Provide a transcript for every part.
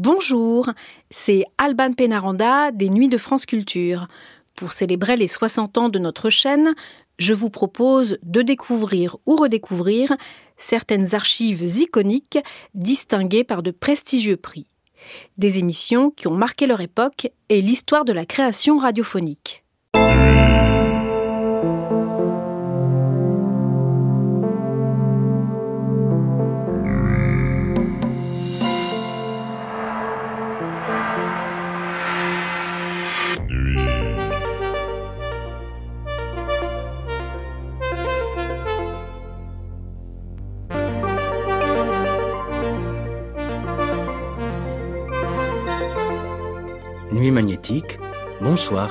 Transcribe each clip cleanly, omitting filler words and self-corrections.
Bonjour, c'est Alban Pénaranda des Nuits de France Culture. Pour célébrer les 60 ans de notre chaîne, je vous propose de découvrir ou redécouvrir certaines archives iconiques distinguées par de prestigieux prix. Des émissions qui ont marqué leur époque et l'histoire de la création radiophonique. Nuit magnétique, bonsoir.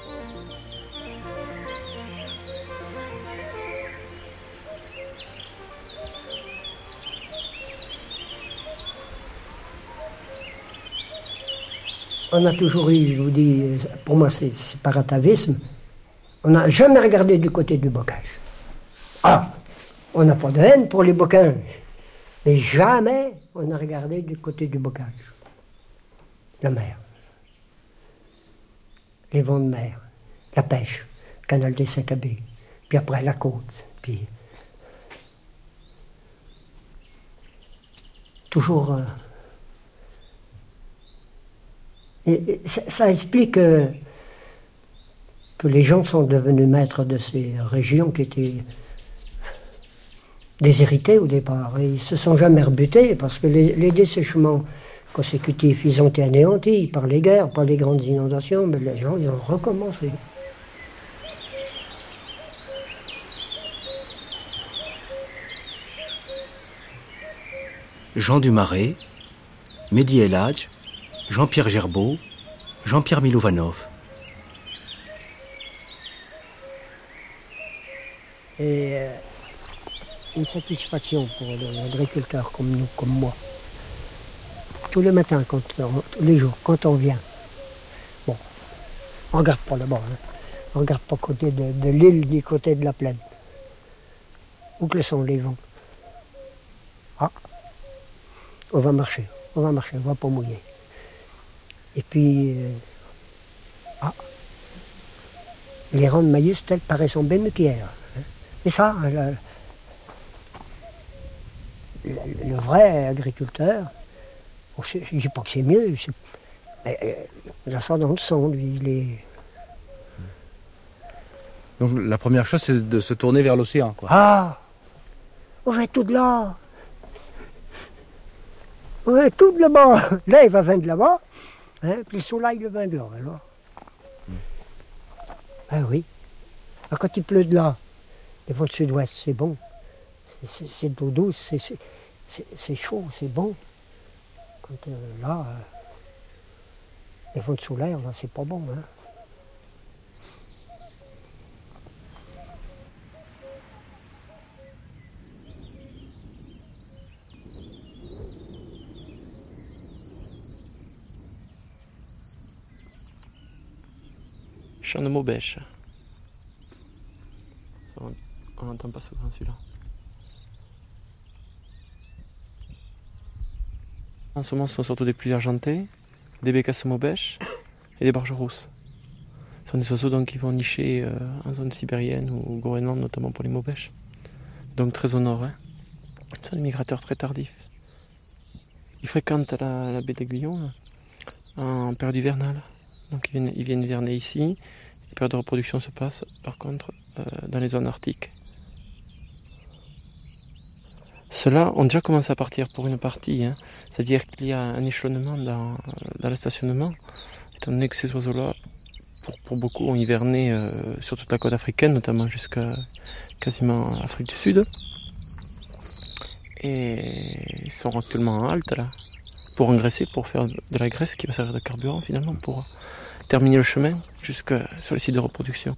On a toujours eu, je vous dis, pour moi c'est par atavisme, on n'a jamais regardé du côté du bocage. Ah, on n'a pas de haine pour les bocages, mais jamais on n'a regardé du côté du bocage. La mer, les vents de mer, la pêche, le canal des 5 abbés, puis après la côte, puis toujours... Et ça explique que les gens sont devenus maîtres de ces régions qui étaient déshéritées au départ. Et ils ne se sont jamais rebutés parce que les dessèchements consécutifs, ils ont été anéantis par les guerres, par les grandes inondations, mais les gens, ils ont recommencé. Jean Dumaré, Mehdi El Hadj, Jean-Pierre Gerbeau, Jean-Pierre Milovanov. Et une satisfaction pour l'agriculteur comme nous, comme moi. Tous les matins, tous les jours, quand on vient. Bon, on ne regarde pas là-bas. Hein. On ne regarde pas côté de l'île ni côté de la plaine. Où que sont les vents? Ah, on va marcher, on ne va pas mouiller. Et puis, les rangs de maïs tels paraissent bien mieux qu'hier. Hein. Et ça, le vrai agriculteur, je ne dis pas que c'est mieux, mais il a ça dans le sang, lui. Il est... Donc la première chose, c'est de se tourner vers l'océan, quoi. Ah, on va tout de là. On va tout de là-bas. Là, il va venir de là-bas. Hein, puis le soleil, le vin de là, alors. Ben oui. Alors, quand il pleut de là, les vents de sud-ouest, c'est bon. C'est de l'eau douce, c'est chaud, c'est bon. Quand là, les vents de solaire, là, c'est pas bon. Hein. Chant de Maubèche. On n'entend pas souvent celui-là. En ce moment, ce sont surtout des pluies argentées, des bécasses Maubèche et des barges rousses. Ce sont des oiseaux donc, qui vont nicher en zone sibérienne ou au Groenland, notamment pour les Maubèches. Donc très au nord. Hein. Ce sont des migrateurs très tardifs. Ils fréquentent la baie d'Aiguillon en période hivernale. Donc ils viennent hiverner ici. La période de reproduction se passe par contre dans les zones arctiques. Ceux-là ont déjà commencé à partir pour une partie, hein. C'est-à-dire qu'il y a un échelonnement dans le stationnement, étant donné que ces oiseaux-là, pour beaucoup, ont hiverné sur toute la côte africaine, notamment jusqu'à quasiment Afrique du Sud. Et ils sont actuellement en halte là, pour engraisser, pour faire de la graisse qui va servir de carburant finalement, pour terminer le chemin jusque sur les sites de reproduction.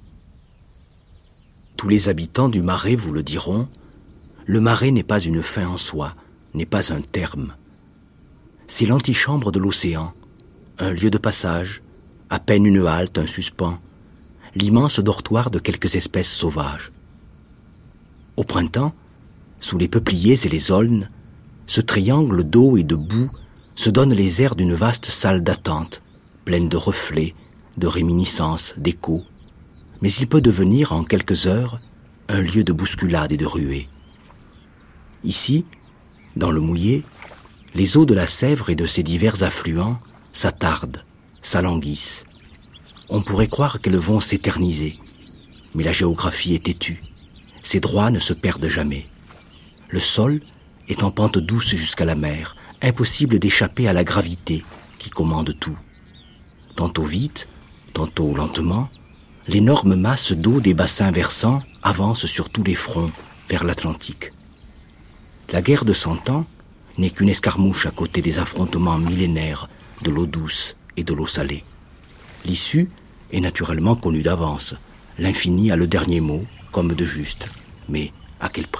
Tous les habitants du Marais vous le diront, le Marais n'est pas une fin en soi, n'est pas un terme. C'est l'antichambre de l'océan, un lieu de passage, à peine une halte, un suspens, l'immense dortoir de quelques espèces sauvages. Au printemps, sous les peupliers et les aulnes, ce triangle d'eau et de boue se donne les airs d'une vaste salle d'attente, pleine de reflets, de réminiscences, d'échos, mais il peut devenir en quelques heures un lieu de bousculade et de ruée. Ici, dans le mouillé, les eaux de la Sèvre et de ses divers affluents s'attardent, s'alanguissent. On pourrait croire qu'elles vont s'éterniser, mais la géographie est têtue. Ses droits ne se perdent jamais. Le sol est en pente douce jusqu'à la mer, impossible d'échapper à la gravité qui commande tout. Tantôt vite, tantôt lentement, l'énorme masse d'eau des bassins versants avance sur tous les fronts vers l'Atlantique. La guerre de 100 ans n'est qu'une escarmouche à côté des affrontements millénaires de l'eau douce et de l'eau salée. L'issue est naturellement connue d'avance. L'infini a le dernier mot, comme de juste. Mais à quel prix ?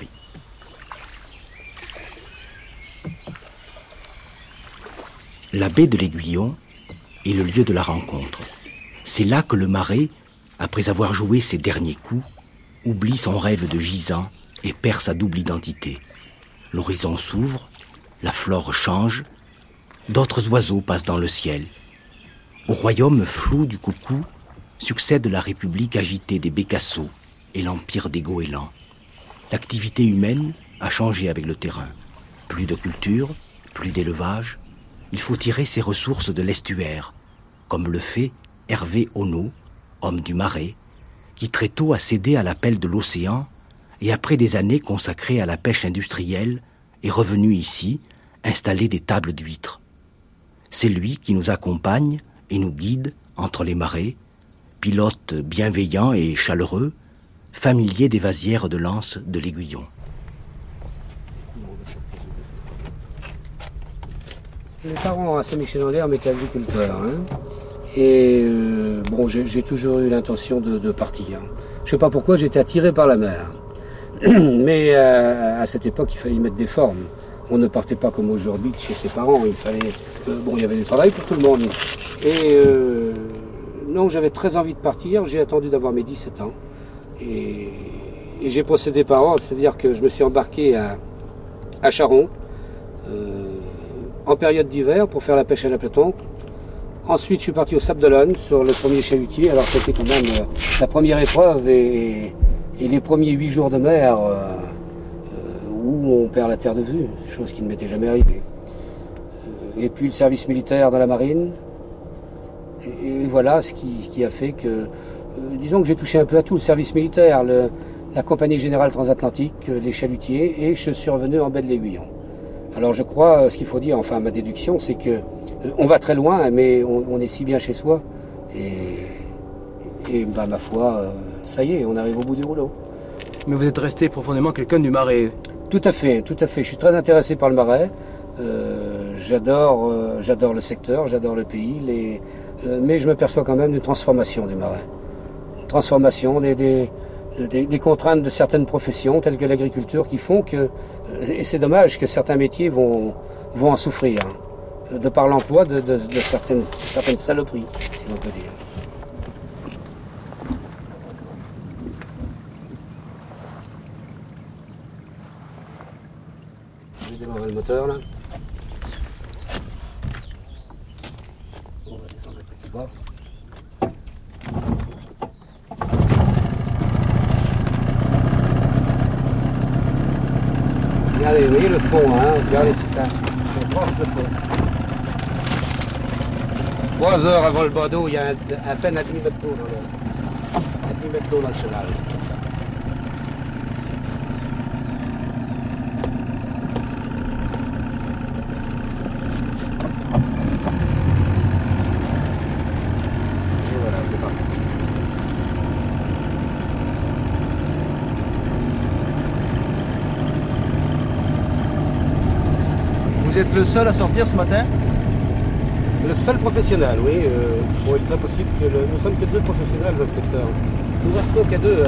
La baie de l'Aiguillon est le lieu de la rencontre. C'est là que le Marais, après avoir joué ses derniers coups, oublie son rêve de gisant et perd sa double identité. L'horizon s'ouvre, la flore change, d'autres oiseaux passent dans le ciel. Au royaume flou du coucou succède la république agitée des bécassos et l'empire des goélands. L'activité humaine a changé avec le terrain. Plus de culture, plus d'élevage. Il faut tirer ses ressources de l'estuaire, comme le fait Hervé Onneau, homme du Marais, qui très tôt a cédé à l'appel de l'océan et après des années consacrées à la pêche industrielle, est revenu ici installer des tables d'huîtres. C'est lui qui nous accompagne et nous guide entre les marais, pilote bienveillant et chaleureux, familier des vasières de l'anse de l'Aiguillon. Mes parents à Saint-Michel-en-Herbe étaient agriculteurs. Et bon, j'ai toujours eu l'intention de partir. Je ne sais pas pourquoi, j'étais attiré par la mer. Mais à cette époque, il fallait y mettre des formes. On ne partait pas comme aujourd'hui de chez ses parents. Il fallait, il y avait du travail pour tout le monde. Et non, j'avais très envie de partir. J'ai attendu d'avoir mes 17 ans. Et j'ai procédé par ordre, c'est-à-dire que je me suis embarqué à Charon en période d'hiver pour faire la pêche à la platon. Ensuite, je suis parti au Sable d'Olonne sur le premier chalutier. Alors, c'était quand même la première épreuve et les premiers 8 jours de mer où on perd la terre de vue, chose qui ne m'était jamais arrivée. Et puis le service militaire dans la marine. Et voilà ce qui a fait que, disons que j'ai touché un peu à tout, le service militaire, la compagnie générale transatlantique, les chalutiers, et je suis revenu en baie de l'Aiguillon. Alors je crois, ce qu'il faut dire, enfin ma déduction, c'est que on va très loin, mais on est si bien chez soi. Et ma foi, ça y est, on arrive au bout du rouleau. Mais vous êtes resté profondément quelqu'un du Marais. Tout à fait, tout à fait. Je suis très intéressé par le Marais. J'adore le secteur, j'adore le pays. Mais je m'aperçois quand même d'une transformation du Marais. Une transformation des contraintes de certaines professions, telles que l'agriculture, qui font que, et c'est dommage que certains métiers vont en souffrir, de par l'emploi de certaines saloperies, si l'on peut dire. Je vais démarrer le moteur là. On va descendre un peu plus bas. Regardez, vous voyez le fond, regardez, c'est ça. On pense le fond. 3 heures avant le bas d'eau, il y a à peine un demi-mètre d'eau dans le chenal. Et voilà, c'est parti. Vous êtes le seul à sortir ce matin ? Le seul professionnel, oui. Il est très possible que nous sommes que 2 professionnels dans le secteur. Nous restons qu'à 2,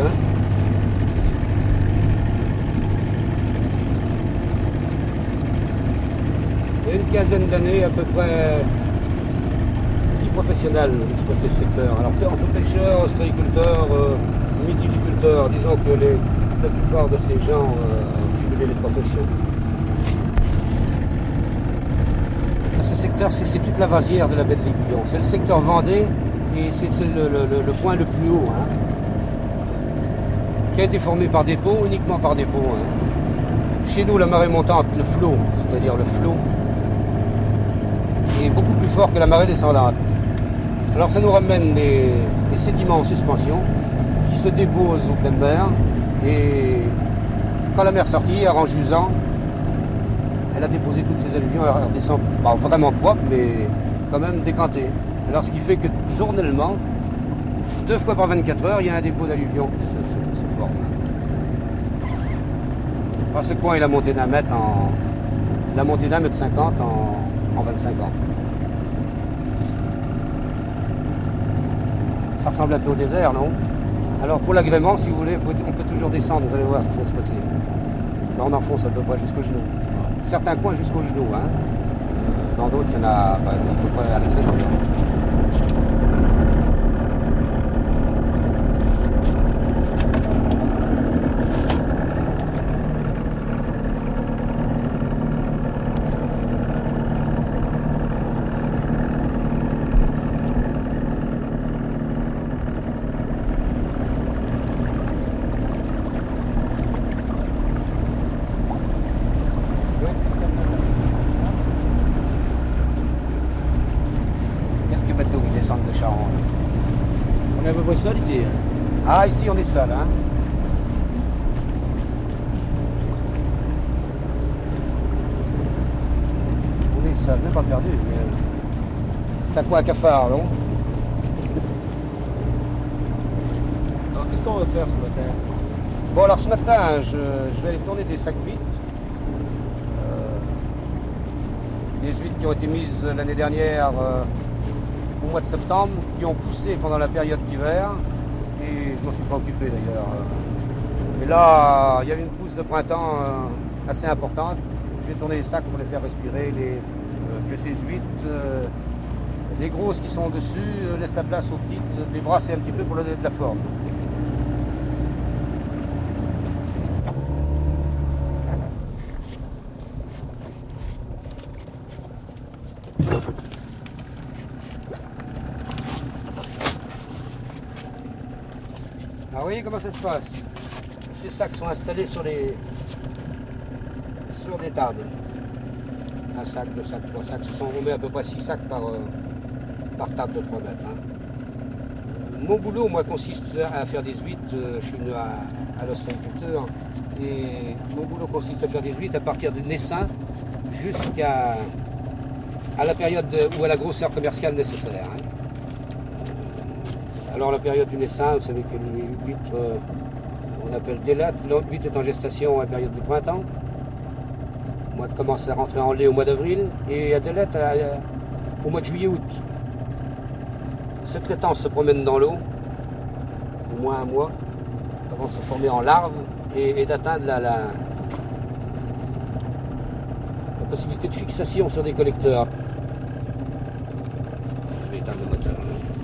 Il y a une quinzaine d'années, à peu près 10 professionnels exploitent ce secteur. Alors, entre pêcheurs, ostréiculteurs, mytiliculteurs, disons que la plupart de ces gens ont cumulé les 3 fonctions. Ce secteur, c'est toute la vasière de la baie de l'Aiguillon. C'est le secteur Vendée et c'est le point le plus haut, hein, qui a été formé par des ponts, uniquement par des ponts. Hein. Chez nous, la marée montante, le flot, c'est-à-dire le flot, est beaucoup plus fort que la marée descendante. Alors ça nous ramène les sédiments en suspension qui se déposent au pleine mer et quand la mer sortit, en jusant, elle a déposé toutes ses alluvions, elle redescend pas vraiment propre, mais quand même décantée. Alors ce qui fait que journellement, 2 fois par 24 heures, il y a un dépôt d'alluvions qui se forme. Alors ce coin est la montée d'1 mètre m 50 en 25 ans. Ça ressemble un peu au désert, non? Alors pour l'agrément, si vous voulez, on peut toujours descendre, vous allez voir ce qui va se passer. Là on enfonce à peu près jusqu'au genou. Certains coins jusqu'au genou, hein. Dans d'autres, il y en a à peu près à la ceinture. De Charente. On est à peu près seul ici. Ah, ici on est seul, hein. On est seul, même pas perdu. C'est un coin à cafard, non? Alors qu'est-ce qu'on va faire ce matin? Bon, alors ce matin, je vais aller tourner des sacs huîtres. Des huîtres qui ont été mises l'année dernière au mois de septembre, qui ont poussé pendant la période d'hiver, et je m'en suis pas occupé d'ailleurs. Et là, il y a eu une pousse de printemps assez importante. J'ai tourné les sacs pour les faire respirer, que ces huîtres, les grosses qui sont dessus, laissent la place aux petites, les brasser un petit peu pour leur donner de la forme. Alors, vous voyez comment ça se passe. Ces sacs sont installés sur des tables. Un sac, 2 sacs, 3 sacs. On met à peu près 6 sacs par table de 3 mètres. Hein. Mon boulot, moi, consiste à faire des huîtres. Je suis venu à l'ostréiculteur. Et mon boulot consiste à faire des huîtres à partir de naissin jusqu'à la période ou à la grosseur commerciale nécessaire. Hein. Alors la période du naissin, vous savez que les huîtres, on appelle délate. L'huître est en gestation à la période du printemps. Moi, de commence à rentrer en lait au mois d'avril et à délate au mois de juillet-août. Cette laitance se promène dans l'eau, au moins 1 mois, avant de se former en larve et d'atteindre la possibilité de fixation sur des collecteurs. Je vais éteindre le moteur.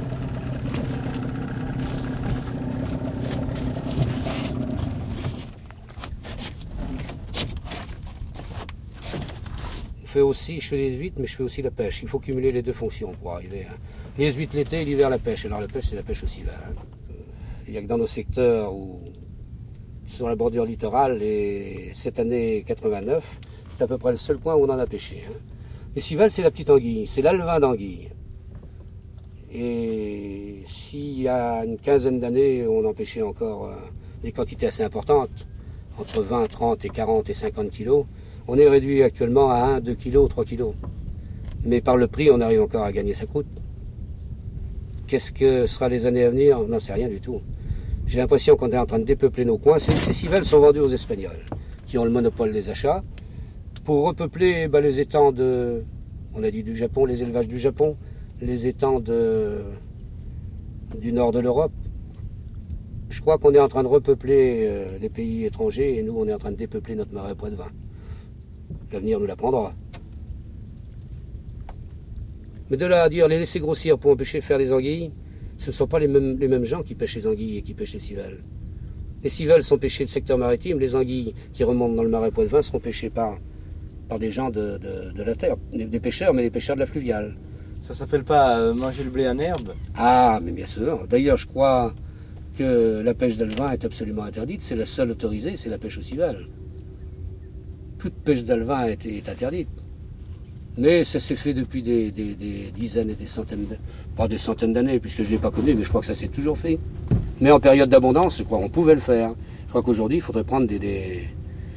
Je fais des huîtres, mais je fais aussi la pêche. Il faut cumuler les 2 fonctions pour arriver. Hein. Les huîtres l'été et l'hiver la pêche. Alors la pêche, c'est la pêche aussi. Hein. Il n'y a que dans nos secteurs où, sur la bordure littorale, et cette année 89, c'est à peu près le seul coin où on en a pêché. Hein. Les civelles, c'est la petite anguille, c'est l'alevin d'anguille. Et s'il y a une quinzaine d'années, on en pêchait encore des quantités assez importantes, entre 20, 30 et 40 et 50 kilos, on est réduit actuellement à 1, 2 kilos, 3 kilos. Mais par le prix, on arrive encore à gagner sa croûte. Qu'est-ce que sera les années à venir? On n'en sait rien du tout. J'ai l'impression qu'on est en train de dépeupler nos coins. Ces civelles sont vendues aux Espagnols, qui ont le monopole des achats, pour repeupler les étangs on a dit du Japon, les élevages du Japon, les étangs du nord de l'Europe. Je crois qu'on est en train de repeupler les pays étrangers et nous, on est en train de dépeupler notre marais poitevin. L'avenir nous l'apprendra. Mais de là à dire les laisser grossir pour empêcher de faire des anguilles, ce ne sont pas les mêmes gens qui pêchent les anguilles et qui pêchent les civelles. Les civelles sont pêchées du secteur maritime, les anguilles qui remontent dans le marais poitevin seront pêchées par par des gens de la terre, des pêcheurs, mais des pêcheurs de la fluviale. Ça s'appelle pas manger le blé en herbe? Ah, mais bien sûr. D'ailleurs, je crois que la pêche d'alevin est absolument interdite. C'est la seule autorisée, c'est la pêche au civale. Toute pêche d'alevin est interdite. Mais ça s'est fait depuis des dizaines et des centaines, pas des centaines d'années, puisque je ne l'ai pas connu, mais je crois que ça s'est toujours fait. Mais en période d'abondance, je crois qu'on pouvait le faire. Je crois qu'aujourd'hui, il faudrait prendre des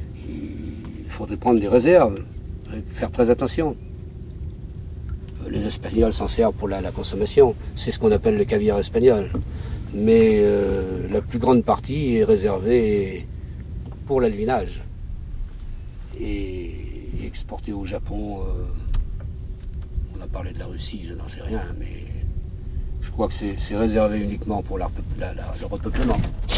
réserves, faire très attention. Les Espagnols s'en servent pour la consommation. C'est ce qu'on appelle le caviar espagnol. Mais la plus grande partie est réservée pour l'alvinage. Et exportée au Japon, on a parlé de la Russie, je n'en sais rien, mais je crois que c'est réservé uniquement pour le repeuplement.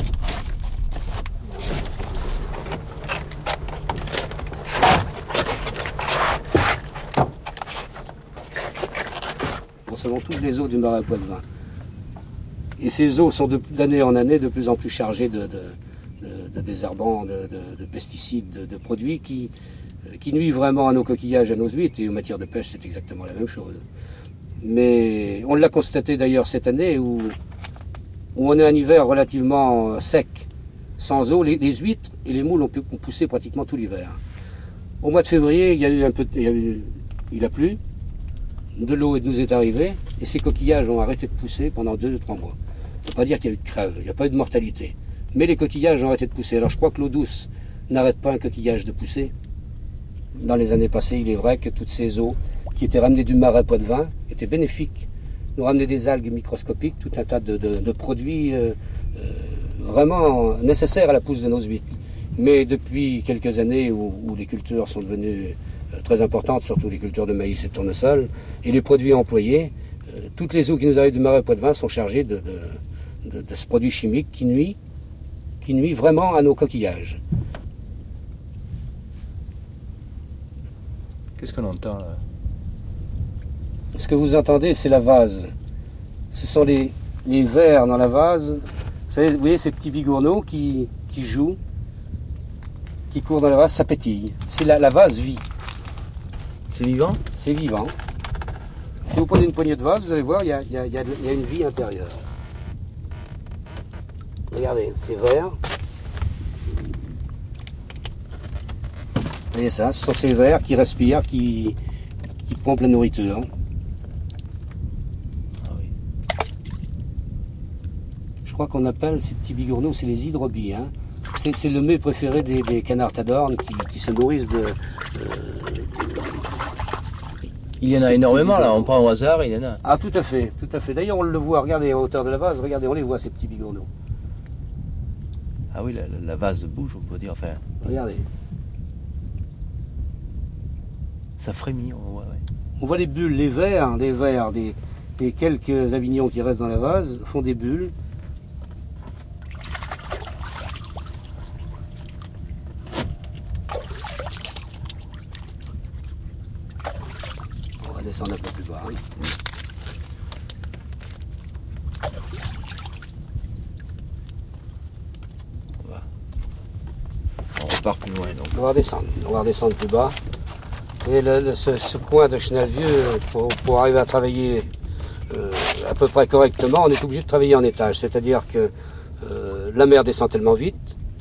Nous recevons toutes les eaux du marais Poitevin. Et ces eaux sont d'année en année de plus en plus chargées de désherbants, de pesticides, de produits qui nuisent vraiment à nos coquillages, à nos huîtres, et en matière de pêche, c'est exactement la même chose. Mais on l'a constaté d'ailleurs cette année où on a un hiver relativement sec, sans eau. Les huîtres et les moules ont poussé pratiquement tout l'hiver. Au mois de février, il a plu, de l'eau nous est arrivée, et ces coquillages ont arrêté de pousser pendant 2-3 mois. On ne peut pas dire qu'il y a eu de crève, il n'y a pas eu de mortalité. Mais les coquillages ont arrêté de pousser. Alors je crois que l'eau douce n'arrête pas un coquillage de pousser. Dans les années passées, il est vrai que toutes ces eaux qui étaient ramenées du marais Poitevin étaient bénéfiques. Nous ramenaient des algues microscopiques, tout un tas de produits vraiment nécessaires à la pousse de nos huîtres. Mais depuis quelques années où les cultures sont devenues très importantes, surtout les cultures de maïs et de tournesol, et les produits employés, toutes les eaux qui nous arrivent du marais Poitevin sont chargées de ce produit chimique qui nuit vraiment à nos coquillages. Qu'est-ce qu'on entend là? Ce que vous entendez, c'est la vase. Ce sont les vers dans la vase. Vous voyez ces petits bigourneaux qui jouent, qui courent dans la vase, ça pétille. C'est la vase vit. C'est vivant? C'est vivant. Si vous prenez une poignée de vase, vous allez voir, il y a une vie intérieure. Regardez, c'est vert. Vous voyez ça, ce sont ces vers qui respirent, qui pompent la nourriture. Ah oui. Je crois qu'on appelle ces petits bigourneaux, c'est les hydrobies. Hein. C'est le mets préféré des canards tadornes qui se nourrissent de... Il y en a énormément là, on prend au hasard, il y en a. Ah tout à fait, tout à fait. D'ailleurs on le voit, regardez à hauteur de la vase, regardez, on les voit ces petits bigourneaux. Ah oui, la vase bouge, on peut dire, enfin. Regardez. Ça frémit, on voit, ouais. On voit les bulles, les vers des quelques avignons qui restent dans la vase font des bulles. On va descendre un peu plus bas. Hein. On repart plus loin donc. On va redescendre plus bas. Et ce coin de Chenalvieux, pour arriver à travailler à peu près correctement, on est obligé de travailler en étage. C'est-à-dire que la mer descend tellement vite,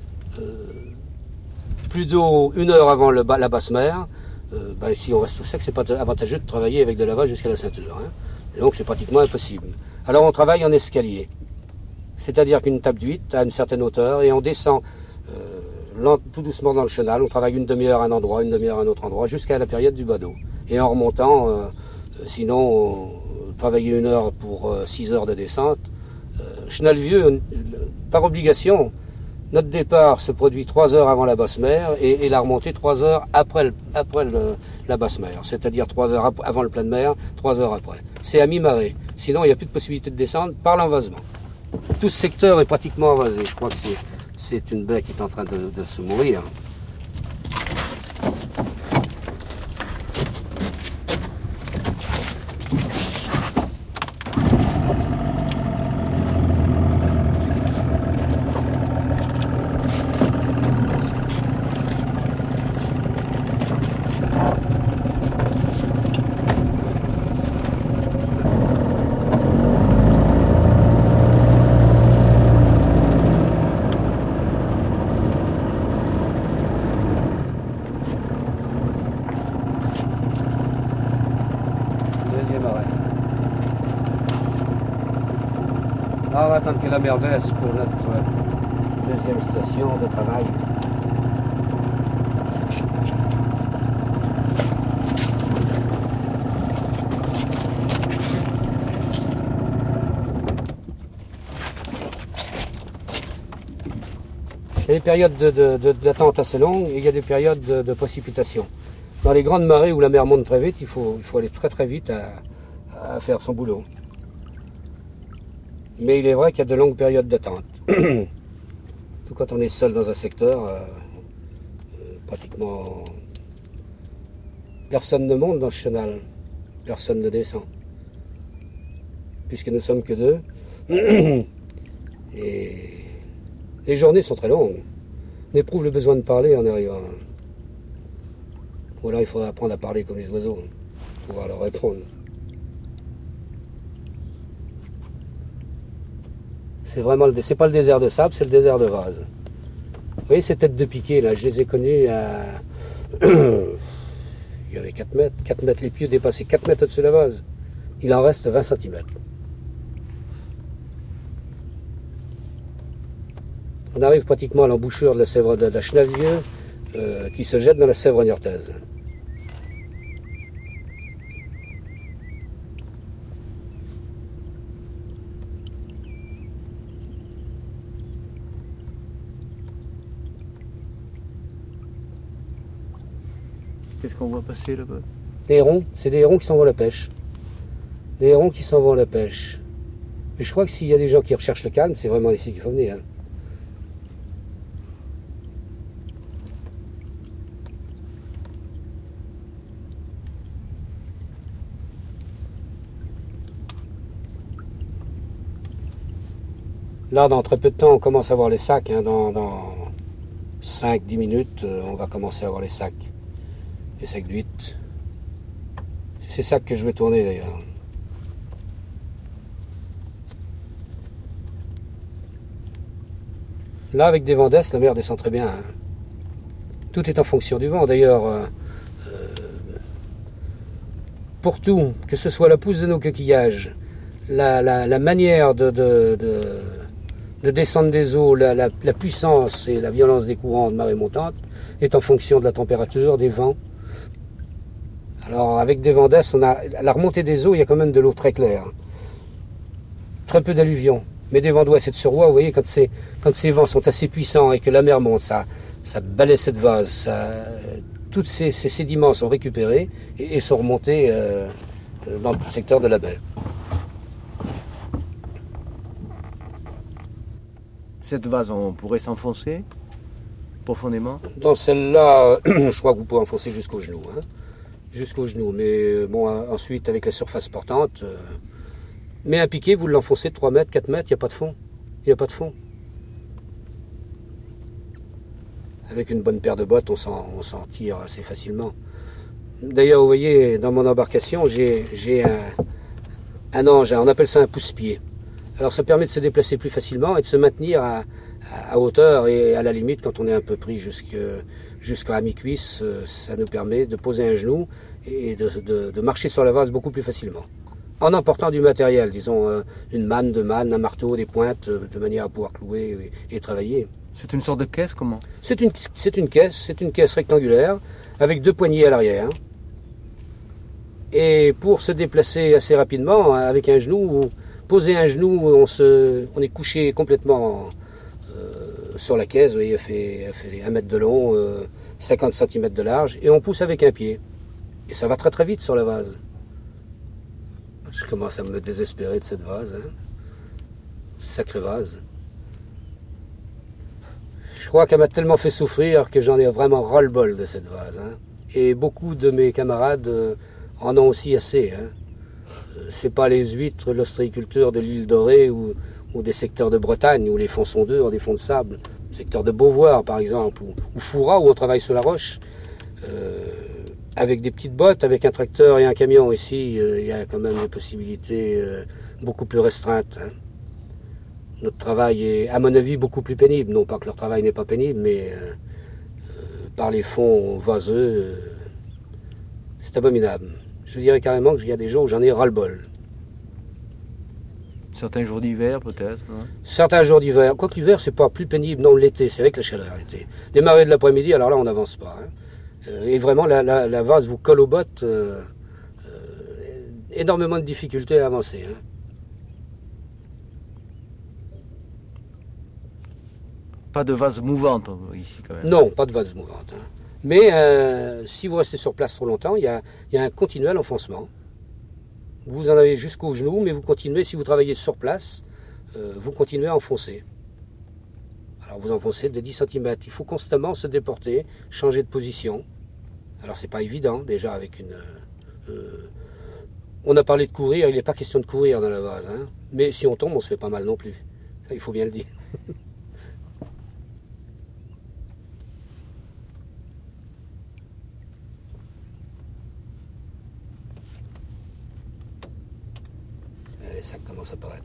plus d'eau 1 heure avant la basse mer, si on reste au sec, c'est pas avantageux de travailler avec de la vase jusqu'à la ceinture. Hein. Et donc c'est pratiquement impossible. Alors on travaille en escalier. C'est-à-dire qu'une table d'huître à une certaine hauteur et on descend tout doucement dans le chenal, on travaille une demi-heure à un endroit, une demi-heure à un autre endroit, jusqu'à la période du badaud. Et en remontant, sinon, travailler 1 heure pour 6 heures de descente. Chenalvieux, par obligation, notre départ se produit 3 heures avant la basse mer et la remontée 3 heures après la basse mer. C'est-à-dire 3 heures avant le plein de mer, 3 heures après. C'est à mi-marée. Sinon, il n'y a plus de possibilité de descendre par l'envasement. Tout ce secteur est pratiquement envasé. Je crois que c'est une baie qui est en train de se mourir. Léger Marais. Là, on va attendre que la mer baisse pour notre deuxième station de travail. Il y a des périodes d'attente assez longues et il y a des périodes de précipitation. Dans les grandes marées où la mer monte très vite, il faut aller très très vite à faire son boulot. Mais il est vrai qu'il y a de longues périodes d'attente. Tout quand on est seul dans un secteur, pratiquement personne ne monte dans ce chenal, personne ne descend. Puisque nous sommes que deux. Et les journées sont très longues. On éprouve le besoin de parler en arrivant. Ou alors il faudra apprendre à parler comme les oiseaux, pour pouvoir leur répondre. C'est pas le désert de sable, c'est le désert de vase. Vous voyez ces têtes de piquet là, je les ai connues à... Il y avait 4 mètres. 4 mètres, les pieds dépassaient 4 mètres au-dessus de la vase. Il en reste 20 cm. On arrive pratiquement à l'embouchure de la Sèvre de la Chenalieu, qui se jette dans la Sèvre niortaise. Qu'est-ce qu'on voit passer là-bas? Des hérons, c'est des hérons qui s'en vont à la pêche. Des hérons qui s'en vont à la pêche. Mais je crois que s'il y a des gens qui recherchent le calme, c'est vraiment ici qu'il faut venir. Là, dans très peu de temps, on commence à voir les sacs. Dans 5-10 minutes, on va commencer à voir les sacs. Les sacs d'huîtres. C'est ces sacs que je vais tourner d'ailleurs. Là, avec des vents d'est, la mer descend très bien. Tout est en fonction du vent. D'ailleurs, pour tout, que ce soit la pousse de nos coquillages, la manière de descendre des eaux, la puissance et la violence des courants de marée montante est en fonction de la température, des vents. Alors avec des vents d'est, à la remontée des eaux, il y a quand même de l'eau très claire. Très peu d'alluvions. Mais des vents d'ouest et de suroît, vous voyez, quand ces vents sont assez puissants et que la mer monte, ça balaie cette vase, tous ces sédiments sont récupérés et sont remontés dans le secteur de la baie. Cette vase, on pourrait s'enfoncer profondément? Dans celle-là, je crois que vous pouvez enfoncer jusqu'aux genoux. Jusqu'aux genoux. Mais bon, ensuite, avec la surface portante, mais un piquet, vous l'enfoncez de 3 mètres, 4 mètres, il n'y a pas de fond. Il n'y a pas de fond. Avec une bonne paire de bottes, on s'en tire assez facilement. D'ailleurs, vous voyez, dans mon embarcation, j'ai un ange, on appelle ça un pousse-pied. Alors ça permet de se déplacer plus facilement et de se maintenir à hauteur et à la limite, quand on est un peu pris jusqu'à mi-cuisse, ça nous permet de poser un genou et de marcher sur la vase beaucoup plus facilement. En emportant du matériel, disons une manne, 2 mannes, un marteau, des pointes, de manière à pouvoir clouer et travailler. C'est une sorte de caisse, comment? C'est une caisse rectangulaire avec 2 poignées à l'arrière. Et pour se déplacer assez rapidement, avec un genou, poser un genou, on est couché complètement sur la caisse, vous voyez, elle fait 1 mètre de long, 50 cm de large, et on pousse avec un pied. Et ça va très très vite sur la vase. Je commence à me désespérer de cette vase. Sacrée vase. Je crois qu'elle m'a tellement fait souffrir que j'en ai vraiment ras-le-bol de cette vase. Et beaucoup de mes camarades en ont aussi assez. C'est pas les huîtres, l'ostréiculture de l'île Dorée ou des secteurs de Bretagne où les fonds sont durs, des fonds de sable. Le secteur de Beauvoir par exemple, ou Fouras où on travaille sur la roche. Avec des petites bottes, avec un tracteur et un camion ici, il y a quand même des possibilités beaucoup plus restreintes. Notre travail est, à mon avis, beaucoup plus pénible. Non pas que leur travail n'est pas pénible, mais par les fonds vaseux, c'est abominable. Je dirais carrément qu'il y a des jours où j'en ai ras-le-bol. Certains jours d'hiver, peut-être, hein. Certains jours d'hiver, quoique l'hiver, c'est pas plus pénible, non, l'été, c'est avec la chaleur, l'été. Les marées de l'après-midi, alors là, on n'avance pas. Hein. Et vraiment, la vase vous colle aux bottes, énormément de difficultés à avancer. Hein. Pas de vase mouvante ici, quand même. Non, pas de vase mouvante. Hein. Mais si vous restez sur place trop longtemps, il y a un continuel enfoncement. Vous en avez jusqu'au genou, mais vous continuez, si vous travaillez sur place, vous continuez à enfoncer. Alors vous enfoncez de 10 cm. Il faut constamment se déporter, changer de position. Alors c'est pas évident, déjà, avec une... on a parlé de courir, il n'est pas question de courir dans la vase. Hein. Mais si on tombe, on se fait pas mal non plus. Ça, il faut bien le dire. Ça commence à paraître.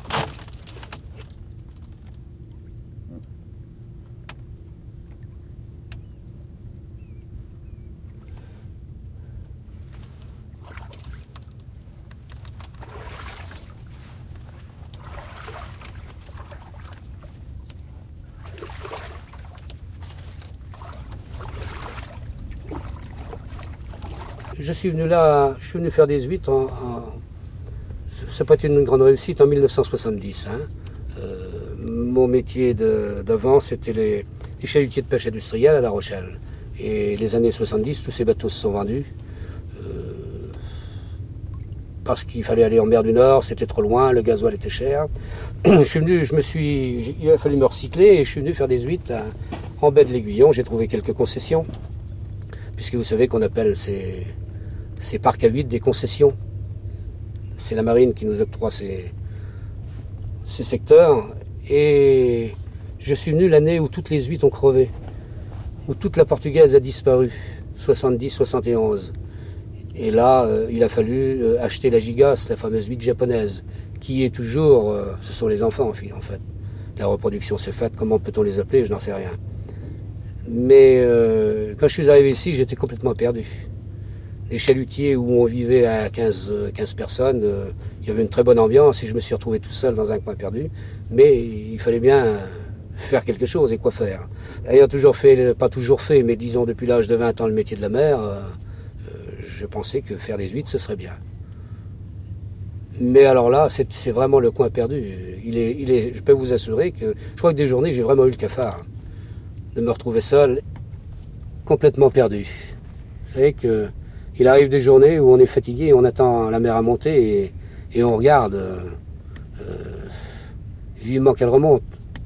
Je suis venu faire des huîtres ça n'a pas été une grande réussite en 1970. Hein. Mon métier d'avant, c'était les chalutiers de pêche industrielle à La Rochelle. Et les années 70, tous ces bateaux se sont vendus. Parce qu'il fallait aller en mer du Nord, c'était trop loin, le gasoil était cher. Il a fallu me recycler et je suis venu faire des huîtres en baie de l'Aiguillon. J'ai trouvé quelques concessions. Puisque vous savez qu'on appelle ces parcs à huîtres des concessions. C'est la marine qui nous octroie ces secteurs. Et je suis venu l'année où toutes les huîtres ont crevé, où toute la portugaise a disparu, 70-71. Et là, il a fallu acheter la gigasse, la fameuse huître japonaise, qui est toujours... ce sont les enfants, en fait. La reproduction s'est faite, comment peut-on les appeler, je n'en sais rien. Mais quand je suis arrivé ici, j'étais complètement perdu. Les chalutiers où on vivait à 15 personnes, il y avait une très bonne ambiance et je me suis retrouvé tout seul dans un coin perdu. Mais il fallait bien faire quelque chose et quoi faire. Ayant toujours fait, pas toujours fait, mais disons depuis l'âge de 20 ans le métier de la mer, je pensais que faire des huîtres, ce serait bien. Mais alors là, c'est vraiment le coin perdu. Je peux vous assurer que je crois que des journées, j'ai vraiment eu le cafard de me retrouver seul, complètement perdu. Vous savez que il arrive des journées où on est fatigué, on attend la mer à monter et on regarde vivement qu'elle remonte.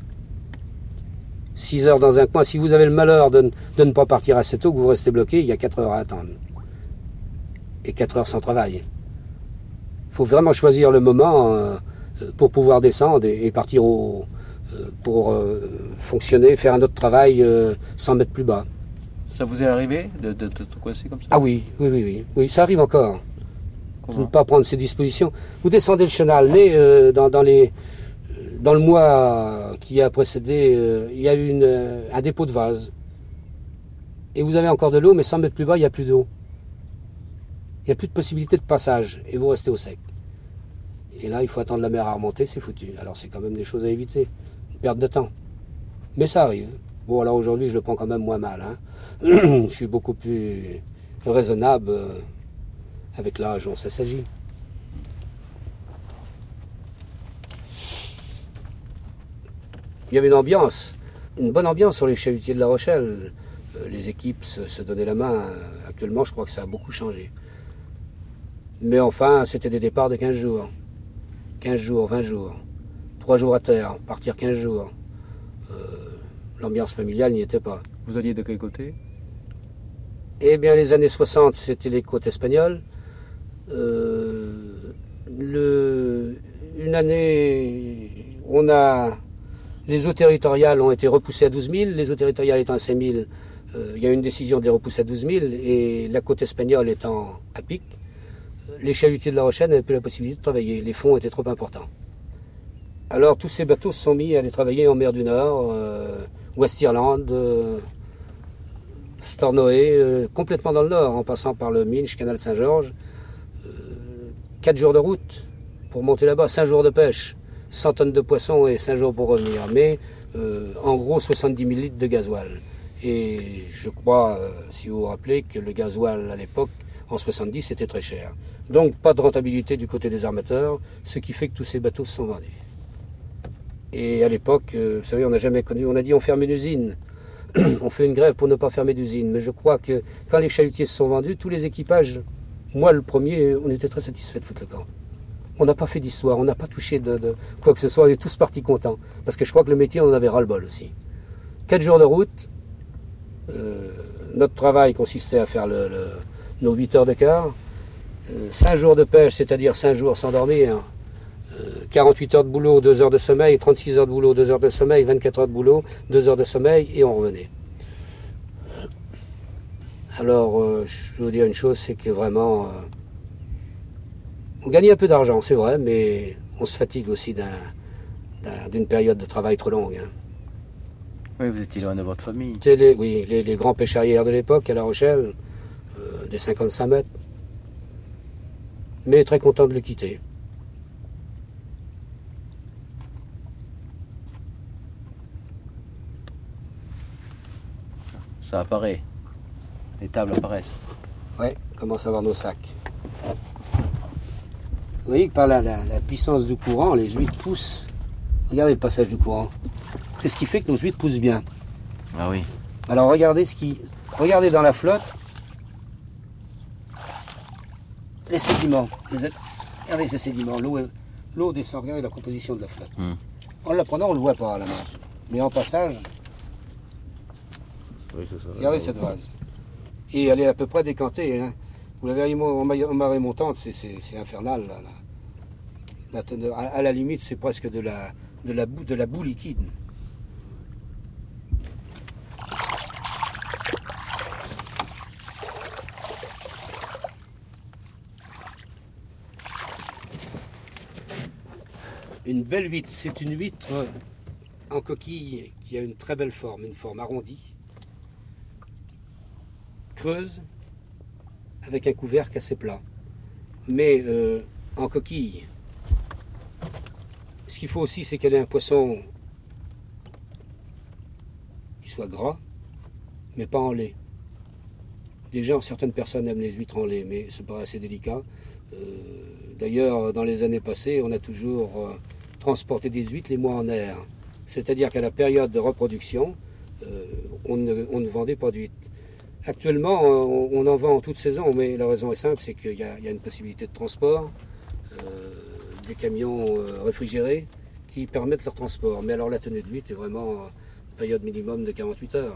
6 heures dans un coin, si vous avez le malheur de ne pas partir assez tôt, que vous restez bloqué, il y a 4 heures à attendre. Et 4 heures sans travail. Il faut vraiment choisir le moment pour pouvoir descendre et partir pour fonctionner, faire un autre travail 100 mètres plus bas. Ça vous est arrivé de te coincer comme ça? Ah oui, ça arrive encore. De ne pas prendre ses dispositions. Vous descendez le chenal, mais dans le mois qui a précédé, il y a eu un dépôt de vase. Et vous avez encore de l'eau, mais 100 mètres plus bas, il n'y a plus d'eau. Il n'y a plus de possibilité de passage, et vous restez au sec. Et là, il faut attendre la mer à remonter, c'est foutu. Alors c'est quand même des choses à éviter, une perte de temps. Mais ça arrive. Bon, alors aujourd'hui, je le prends quand même moins mal. Hein. Je suis beaucoup plus raisonnable avec l'âge dont ça s'agit. Il y avait une bonne ambiance sur les chalutiers de La Rochelle. Les équipes se donnaient la main. Actuellement, je crois que ça a beaucoup changé. Mais enfin, c'était des départs de 15 jours. 15 jours, 20 jours. 3 jours à terre, partir 15 jours. L'ambiance familiale n'y était pas. Vous alliez de quel côté? Eh bien, les années 60, c'était les côtes espagnoles. Une année, les eaux territoriales ont été repoussées à 12 000. Les eaux territoriales étant à 5 000, il y a eu une décision de les repousser à 12 000. Et la côte espagnole étant à pic, les chalutiers de La Rochelle n'avaient plus la possibilité de travailler. Les fonds étaient trop importants. Alors, tous ces bateaux se sont mis à aller travailler en mer du Nord, West-Irlande, Stornoway, complètement dans le nord, en passant par le Minch, Canal Saint-Georges. 4 jours de route pour monter là-bas, 5 jours de pêche, 100 tonnes de poissons et 5 jours pour revenir. Mais en gros 70 000 litres de gasoil. Et je crois, si vous vous rappelez, que le gasoil à l'époque, en 70, était très cher. Donc pas de rentabilité du côté des armateurs, ce qui fait que tous ces bateaux se sont vendus. Et à l'époque, vous savez, on n'a jamais connu, on a dit on ferme une usine. On fait une grève pour ne pas fermer d'usine. Mais je crois que quand les chalutiers se sont vendus, tous les équipages, moi le premier, on était très satisfaits de foutre le camp. On n'a pas fait d'histoire, on n'a pas touché de quoi que ce soit, on est tous partis contents. Parce que je crois que le métier, on en avait ras-le-bol aussi. 4 jours de route, notre travail consistait à faire nos 8 heures de quart, 5 jours de pêche, c'est-à-dire 5 jours sans dormir, 48 heures de boulot, 2 heures de sommeil, 36 heures de boulot, 2 heures de sommeil, 24 heures de boulot, 2 heures de sommeil, et on revenait. Alors, je vais vous dire une chose, c'est que vraiment, on gagnait un peu d'argent, c'est vrai, mais on se fatigue aussi d'une période de travail trop longue. Hein. Oui, vous étiez loin de votre famille. Les grands pêcharières de l'époque, à La Rochelle, des 55 mètres. Mais très content de le quitter. Ça apparaît. Les tables apparaissent. Oui, on commence à voir nos sacs. Vous voyez que par la puissance du courant, les huîtres poussent. Regardez le passage du courant. C'est ce qui fait que nos huîtres poussent bien. Ah oui. Alors regardez regardez dans la flotte les sédiments. Regardez ces sédiments. L'eau descend. Regardez la composition de la flotte. En la prenant, on ne le voit pas à la main. Mais en passage, Oui, c'est ça. regardez cette vase. Et elle est à peu près décantée. Hein. Vous la verrez en marée montante, c'est infernal. Là. À la limite, c'est presque de la boue liquide. Une belle huître, c'est une huître en coquille qui a une très belle forme, une forme arrondie, creuse, avec un couvercle assez plat, mais en coquille. Ce qu'il faut aussi, c'est qu'elle ait un poisson qui soit gras, mais pas en lait. Déjà, certaines personnes aiment les huîtres en lait, mais c'est pas assez délicat. D'ailleurs, dans les années passées, on a toujours transporté des huîtres les mois en air. C'est-à-dire qu'à la période de reproduction, on ne vendait pas d'huîtres. Actuellement, on en vend en toute saison, mais la raison est simple, c'est qu'il y a une possibilité de transport, des camions réfrigérés qui permettent leur transport. Mais alors la tenue de l'huître est vraiment une période minimum de 48 heures.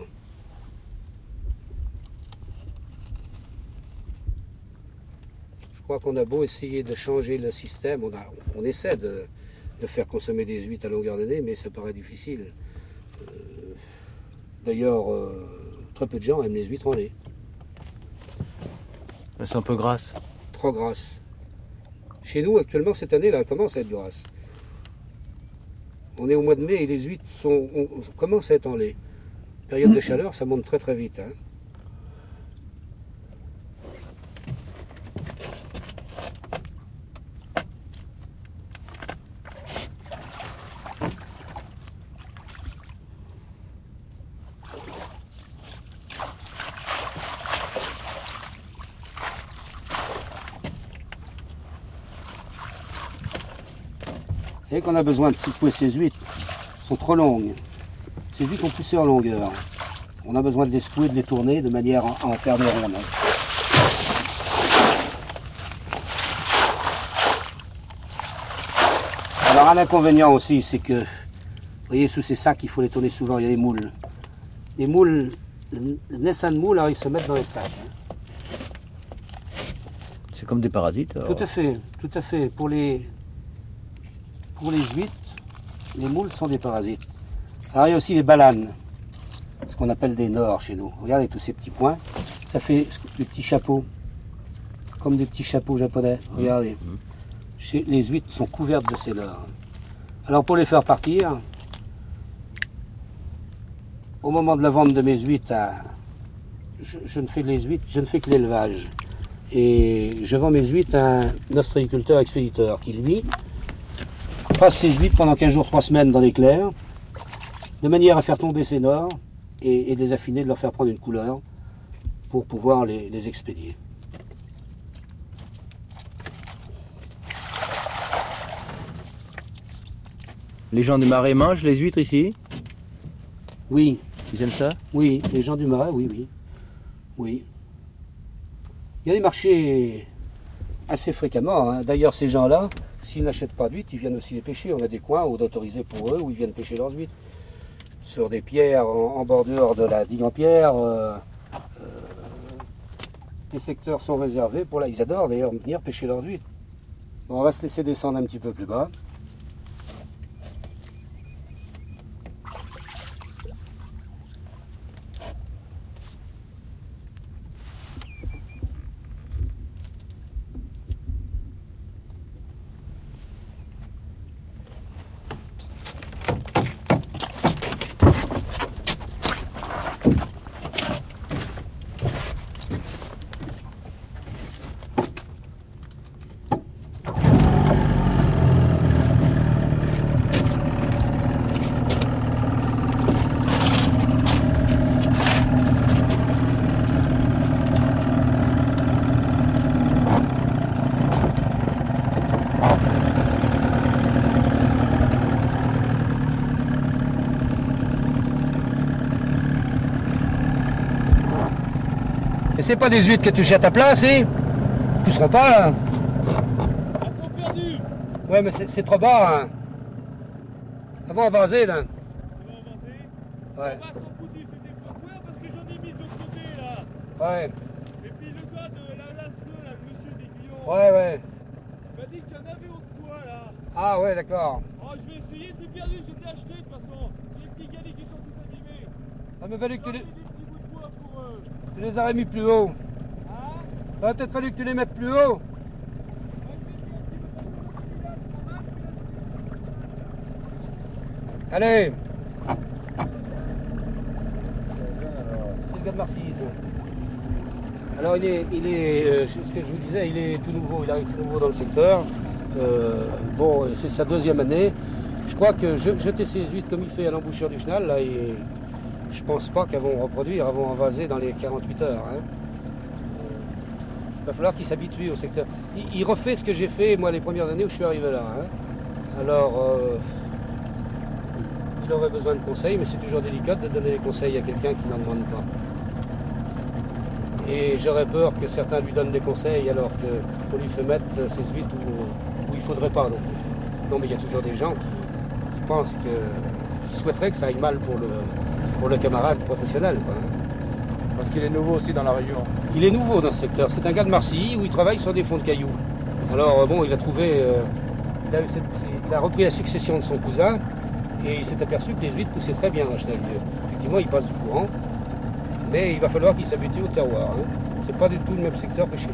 Je crois qu'on a beau essayer de changer le système, on essaie de faire consommer des huîtres à longueur d'année, mais ça paraît difficile. D'ailleurs, très peu de gens aiment les huîtres en lait. Elles sont un peu grasses. Trop grasses. Chez nous, actuellement, cette année, là, elle commence à être grasse. On est au mois de mai et les huîtres commencent à être en lait. Période de chaleur, ça monte très très vite. Hein. Vous voyez qu'on a besoin de secouer ces huîtres. Elles sont trop longues. Ces huîtres ont poussé en longueur. On a besoin de les secouer, de les tourner de manière à en faire des rondes. Alors un inconvénient aussi, c'est que, vous voyez, sous ces sacs, il faut les tourner souvent, il y a des moules. Les moules, le naissain de moule arrive à se mettre dans les sacs. Hein. C'est comme des parasites. Alors. Tout à fait, tout à fait. Pour les huîtres, les moules sont des parasites. Alors il y a aussi les balanes, ce qu'on appelle des nors chez nous. Regardez tous ces petits points, ça fait des petits chapeaux, comme des petits chapeaux japonais. Regardez, les huîtres sont couvertes de ces nors. Alors pour les faire partir, au moment de la vente de mes huîtres, je ne fais que l'élevage. et je vends mes huîtres à un ostréiculteur expéditeur qui, lui, passe ses huîtres pendant 15 jours, 3 semaines dans l'éclair, de manière à faire tomber ses nors et de les affiner, de leur faire prendre une couleur pour pouvoir les expédier. Les gens du Marais mangent les huîtres ici? Oui. Ils aiment ça? Oui, les gens du Marais, oui. Oui. Il y a des marchés assez fréquemment. Hein. D'ailleurs, ces gens-là, s'ils n'achètent pas d'huîtres, ils viennent aussi les pêcher. On a des coins autorisés pour eux où ils viennent pêcher leurs huîtres. Sur des pierres en bordure de la digue en pierre. Les secteurs sont réservés pour là. Ils adorent d'ailleurs venir pêcher leurs huîtres. Bon, on va se laisser descendre un petit peu plus bas. Et c'est pas des huîtres que tu jettes à plat, c'est? Ils pousseront pas, là. Elles sont perdues. Ouais, mais c'est trop bas, hein. Elles vont avancer, là. Ils vont avancer. Ouais. On va s'en foutre, c'était pour voir parce que j'en ai mis de l'autre côté, là. Ouais. Et puis le gars de la lasse bleue, là, le monsieur d'Aiguillon, Ouais. il m'a dit qu'il y en avait autrefois, là. Ah ouais, d'accord. Oh, je vais essayer, c'est perdu, c'était acheté de toute façon. C'est les petits galets qui sont tout abîmés. Ah, mais fallu que J'en tu ai des petits bouts de bois pour eux. les aurais mis plus haut. Hein? Il aurait peut-être fallu que tu les mettes plus haut. Allez. C'est le gars de Marseille, ça. Alors il est ce que je vous disais, il est tout nouveau, il arrive tout nouveau dans le secteur. Bon, c'est sa 2e année. Je crois que jeter ses huîtres comme il fait à l'embouchure du chenal, là, je pense pas qu'elles vont reproduire, elles vont envaser dans les 48 heures. Hein. Il va falloir qu'il s'habitue au secteur. Il refait ce que j'ai fait, moi, les premières années où je suis arrivé là. Hein. Alors, il aurait besoin de conseils, mais c'est toujours délicat de donner des conseils à quelqu'un qui n'en demande pas. Et j'aurais peur que certains lui donnent des conseils alors qu'on lui fait mettre ses huîtres où il ne faudrait pas. Non, mais il y a toujours des gens qui pensent qui souhaiteraient que ça aille mal pour le camarade professionnel. Quoi. Parce qu'il est nouveau aussi dans la région. Il est nouveau dans ce secteur. C'est un gars de Marcilly où il travaille sur des fonds de cailloux. Alors, bon, il a trouvé... il a repris la succession de son cousin et il s'est aperçu que les huîtres poussaient très bien à Chenaldieu. Effectivement, il passe du courant. Mais il va falloir qu'il s'habitue au terroir. Hein. C'est pas du tout le même secteur que chez lui.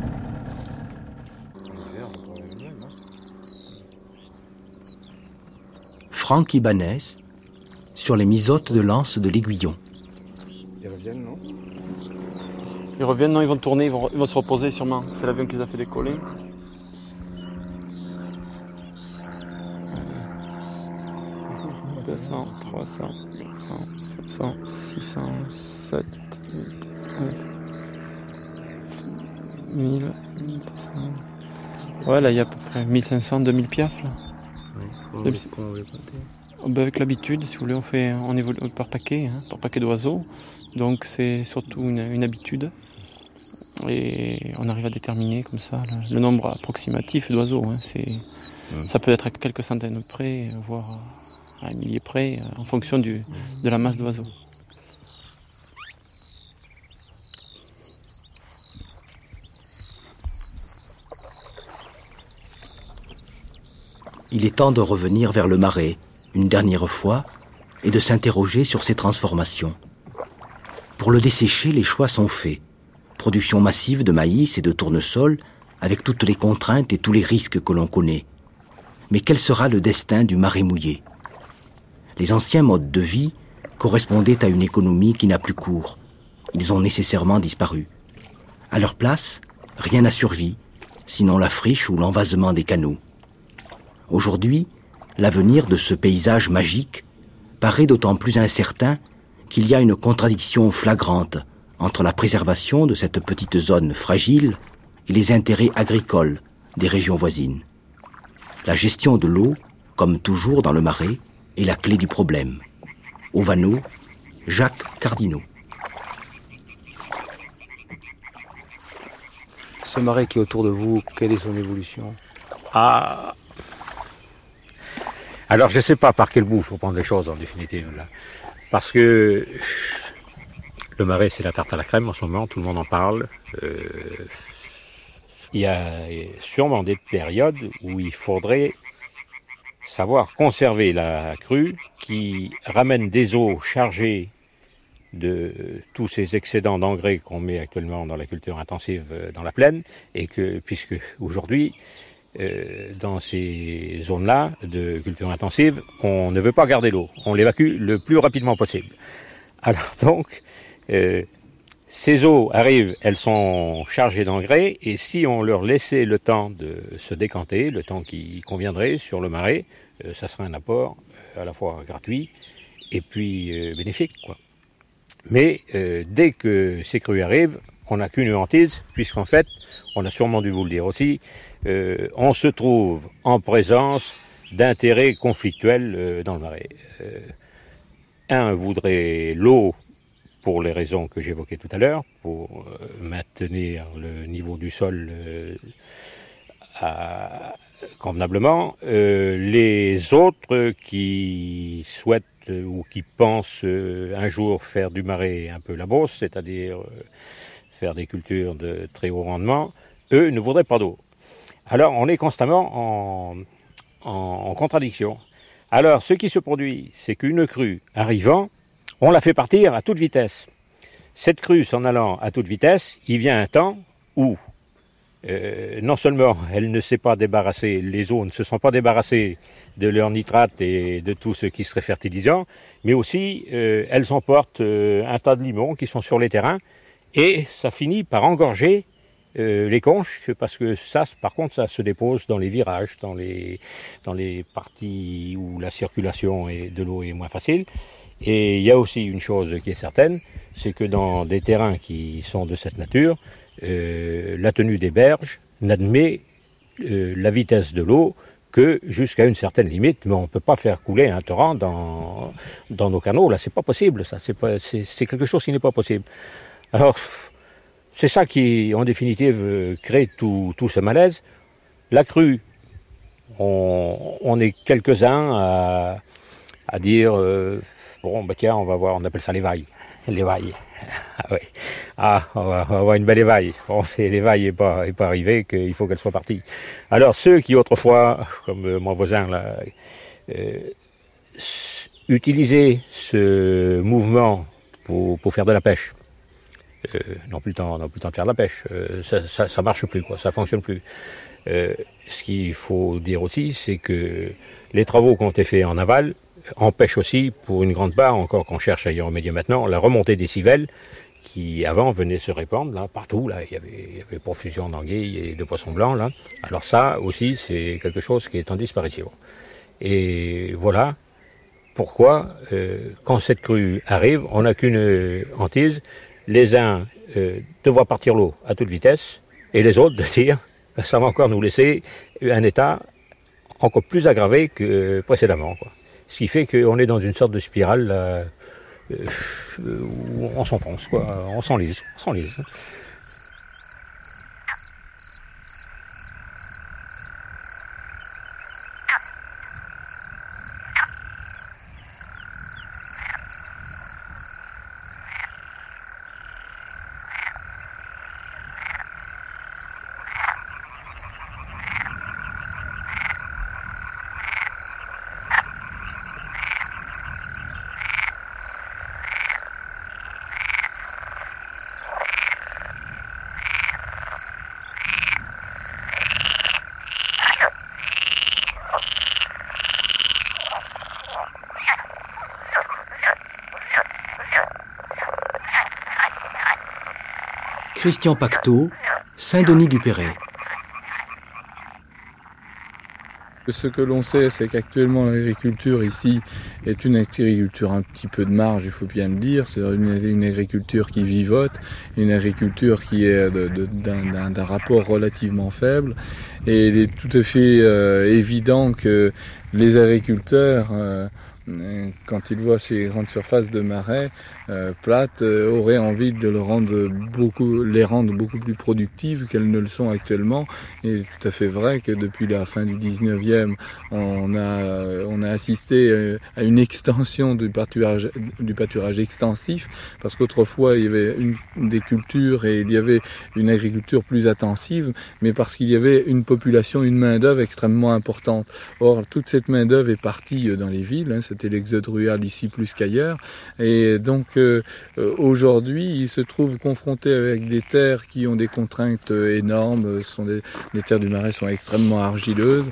Franck Ibanez, sur les misotes de l'anse de l'Aiguillon. Ils reviennent, non? Ils reviennent, non, ils vont tourner, ils vont se reposer sûrement. C'est l'avion qui les a fait décoller. « 200, 300, 400, 700, 600, 7, 8, 9, 1000, 1300... Ouais, là, il y a à peu près 1500, 2000 piafs, là. Oui, comment on veut compter? Ben, avec l'habitude, si vous voulez, on évolue par paquet d'oiseaux. Donc, c'est surtout une habitude. Et on arrive à déterminer comme ça le nombre approximatif d'oiseaux. Hein. Ça peut être à quelques centaines près, voire à un millier près, en fonction de la masse d'oiseaux. Il est temps de revenir vers le Marais, une dernière fois, et de s'interroger sur ses transformations. Pour le dessécher, les choix sont faits. Production massive de maïs et de tournesol, avec toutes les contraintes et tous les risques que l'on connaît. Mais quel sera le destin du Marais mouillé ? Les anciens modes de vie correspondaient à une économie qui n'a plus cours. Ils ont nécessairement disparu. À leur place, rien n'a surgi, sinon la friche ou l'envasement des canaux. Aujourd'hui, l'avenir de ce paysage magique paraît d'autant plus incertain qu'il y a une contradiction flagrante entre la préservation de cette petite zone fragile et les intérêts agricoles des régions voisines. La gestion de l'eau, comme toujours dans le Marais, est la clé du problème. Au Vanneau, Jacques Cardinaux. Ce marais qui est autour de vous, quelle est son évolution? Ah. Alors je ne sais pas par quel bout il faut prendre les choses en définitive là. Parce que le marais c'est la tarte à la crème en ce moment, tout le monde en parle. Il y a sûrement des périodes où il faudrait savoir conserver la crue qui ramène des eaux chargées de tous ces excédents d'engrais qu'on met actuellement dans la culture intensive dans la plaine, et que, puisque aujourd'hui, dans ces zones-là de culture intensive, on ne veut pas garder l'eau, on l'évacue le plus rapidement possible. Alors donc, ces eaux arrivent, elles sont chargées d'engrais, et si on leur laissait le temps de se décanter, le temps qui conviendrait sur le marais, ça serait un apport à la fois gratuit et puis bénéfique, quoi. Mais dès que ces crues arrivent, on n'a qu'une hantise, puisqu'en fait, on a sûrement dû vous le dire aussi, on se trouve en présence d'intérêts conflictuels dans le marais. Un voudrait l'eau pour les raisons que j'évoquais tout à l'heure, pour maintenir le niveau du sol convenablement. Les autres qui souhaitent ou qui pensent un jour faire du marais un peu la Beauce, c'est-à-dire faire des cultures de très haut rendement, eux ne voudraient pas d'eau. Alors on est constamment en contradiction. Alors ce qui se produit, c'est qu'une crue arrivant, on la fait partir à toute vitesse. Cette crue s'en allant à toute vitesse, il vient un temps où non seulement elle ne s'est pas débarrassée, les eaux ne se sont pas débarrassées de leurs nitrates et de tout ce qui serait fertilisant, mais aussi elles emportent un tas de limons qui sont sur les terrains, et ça finit par engorger les conches, parce que ça, par contre, ça se dépose dans les virages, dans les parties où la circulation de l'eau est moins facile. Et il y a aussi une chose qui est certaine, c'est que dans des terrains qui sont de cette nature, la tenue des berges n'admet la vitesse de l'eau que jusqu'à une certaine limite, mais on ne peut pas faire couler un torrent dans nos canaux. Là, c'est pas possible. Ça, c'est quelque chose qui n'est pas possible. Alors, c'est ça qui, en définitive, crée tout ce malaise. La crue, on est quelques-uns à dire bon, bah tiens, on va voir, on appelle ça l'évail. L'évail. Ah oui. Ah, on va avoir une belle évail. Bon, c'est l'évail n'est pas arrivé, qu'il faut qu'elle soit partie. Alors, ceux qui autrefois, comme mon voisin là, utilisaient ce mouvement pour faire de la pêche, n'ont plus le temps de faire de la pêche. Ça marche plus, quoi. Ça fonctionne plus. Ce qu'il faut dire aussi, c'est que les travaux qui ont été faits en aval empêche aussi, pour une grande part, encore qu'on cherche à y remédier maintenant, la remontée des civelles qui avant venaient se répandre là partout. Là, il y avait profusion d'anguilles et de poissons blancs là. Alors ça aussi, c'est quelque chose qui est en disparition. Et voilà pourquoi, quand cette crue arrive, on n'a qu'une hantise, les uns de voir partir l'eau à toute vitesse, et les autres de dire ça va encore nous laisser un état encore plus aggravé que précédemment, quoi. Ce qui fait qu'on est dans une sorte de spirale où on s'enfonce, quoi. On s'enlise. Christian Pacteau, Saint-Denis-du-Perret. Ce que l'on sait, c'est qu'actuellement l'agriculture ici est une agriculture un petit peu de marge, il faut bien le dire. C'est une agriculture qui vivote, une agriculture qui est d'un rapport relativement faible. Et il est tout à fait évident que les agriculteurs, quand ils voient ces grandes surfaces de marais plates, auraient envie de les rendre beaucoup plus productives qu'elles ne le sont actuellement. Et il est tout à fait vrai que depuis la fin du 19e, on a assisté à une extension du pâturage extensif, parce qu'autrefois il y avait des cultures et il y avait une agriculture plus intensive, mais parce qu'il y avait une population, une main-d'œuvre extrêmement importante. Or, toute cette main-d'œuvre est partie dans les villes, c'était l'exode rural ici plus qu'ailleurs, et donc aujourd'hui, ils se trouvent confrontés avec des terres qui ont des contraintes énormes. Les terres du Marais sont extrêmement argileuses.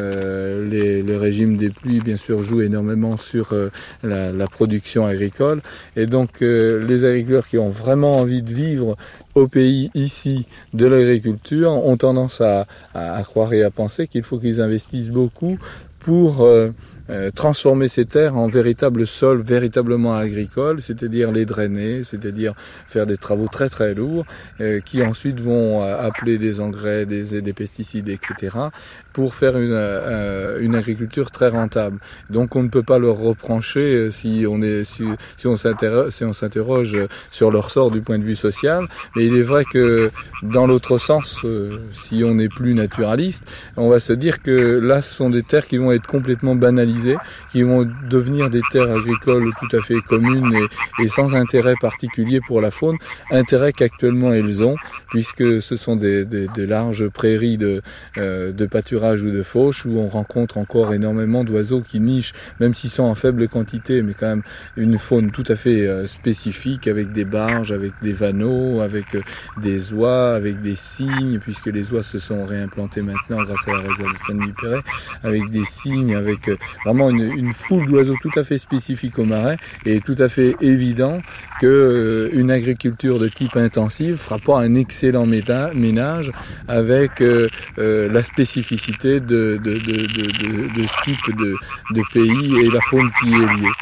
Le régime des pluies, bien sûr, joue énormément sur la production agricole. Et donc, les agriculteurs qui ont vraiment envie de vivre au pays ici de l'agriculture ont tendance à croire et à penser qu'il faut qu'ils investissent beaucoup pour transformer ces terres en véritables sols véritablement agricoles, c'est-à-dire les drainer, c'est-à-dire faire des travaux très très lourds qui ensuite vont appeler des engrais, des pesticides, etc. pour faire une agriculture très rentable. Donc on ne peut pas leur reprocher si on s'interroge sur leur sort du point de vue social, mais il est vrai que dans l'autre sens, si on n'est plus naturaliste, on va se dire que là ce sont des terres qui vont être complètement banalisées, qui vont devenir des terres agricoles tout à fait communes et sans intérêt particulier pour la faune, intérêt qu'actuellement elles ont, puisque ce sont des larges prairies de pâturage ou de fauche où on rencontre encore énormément d'oiseaux qui nichent, même s'ils sont en faible quantité, mais quand même une faune tout à fait spécifique, avec des barges, avec des vanneaux, avec des oies, avec des cygnes, puisque les oies se sont réimplantées maintenant grâce à la réserve de Saint-Denis-du-Perret, avec des cygnes, avec vraiment une foule d'oiseaux tout à fait spécifiques au Marais, et tout à fait évident que une agriculture de type intensive fera pas un excellent ménage avec la spécificité de ce type de pays et la faune qui y est liée.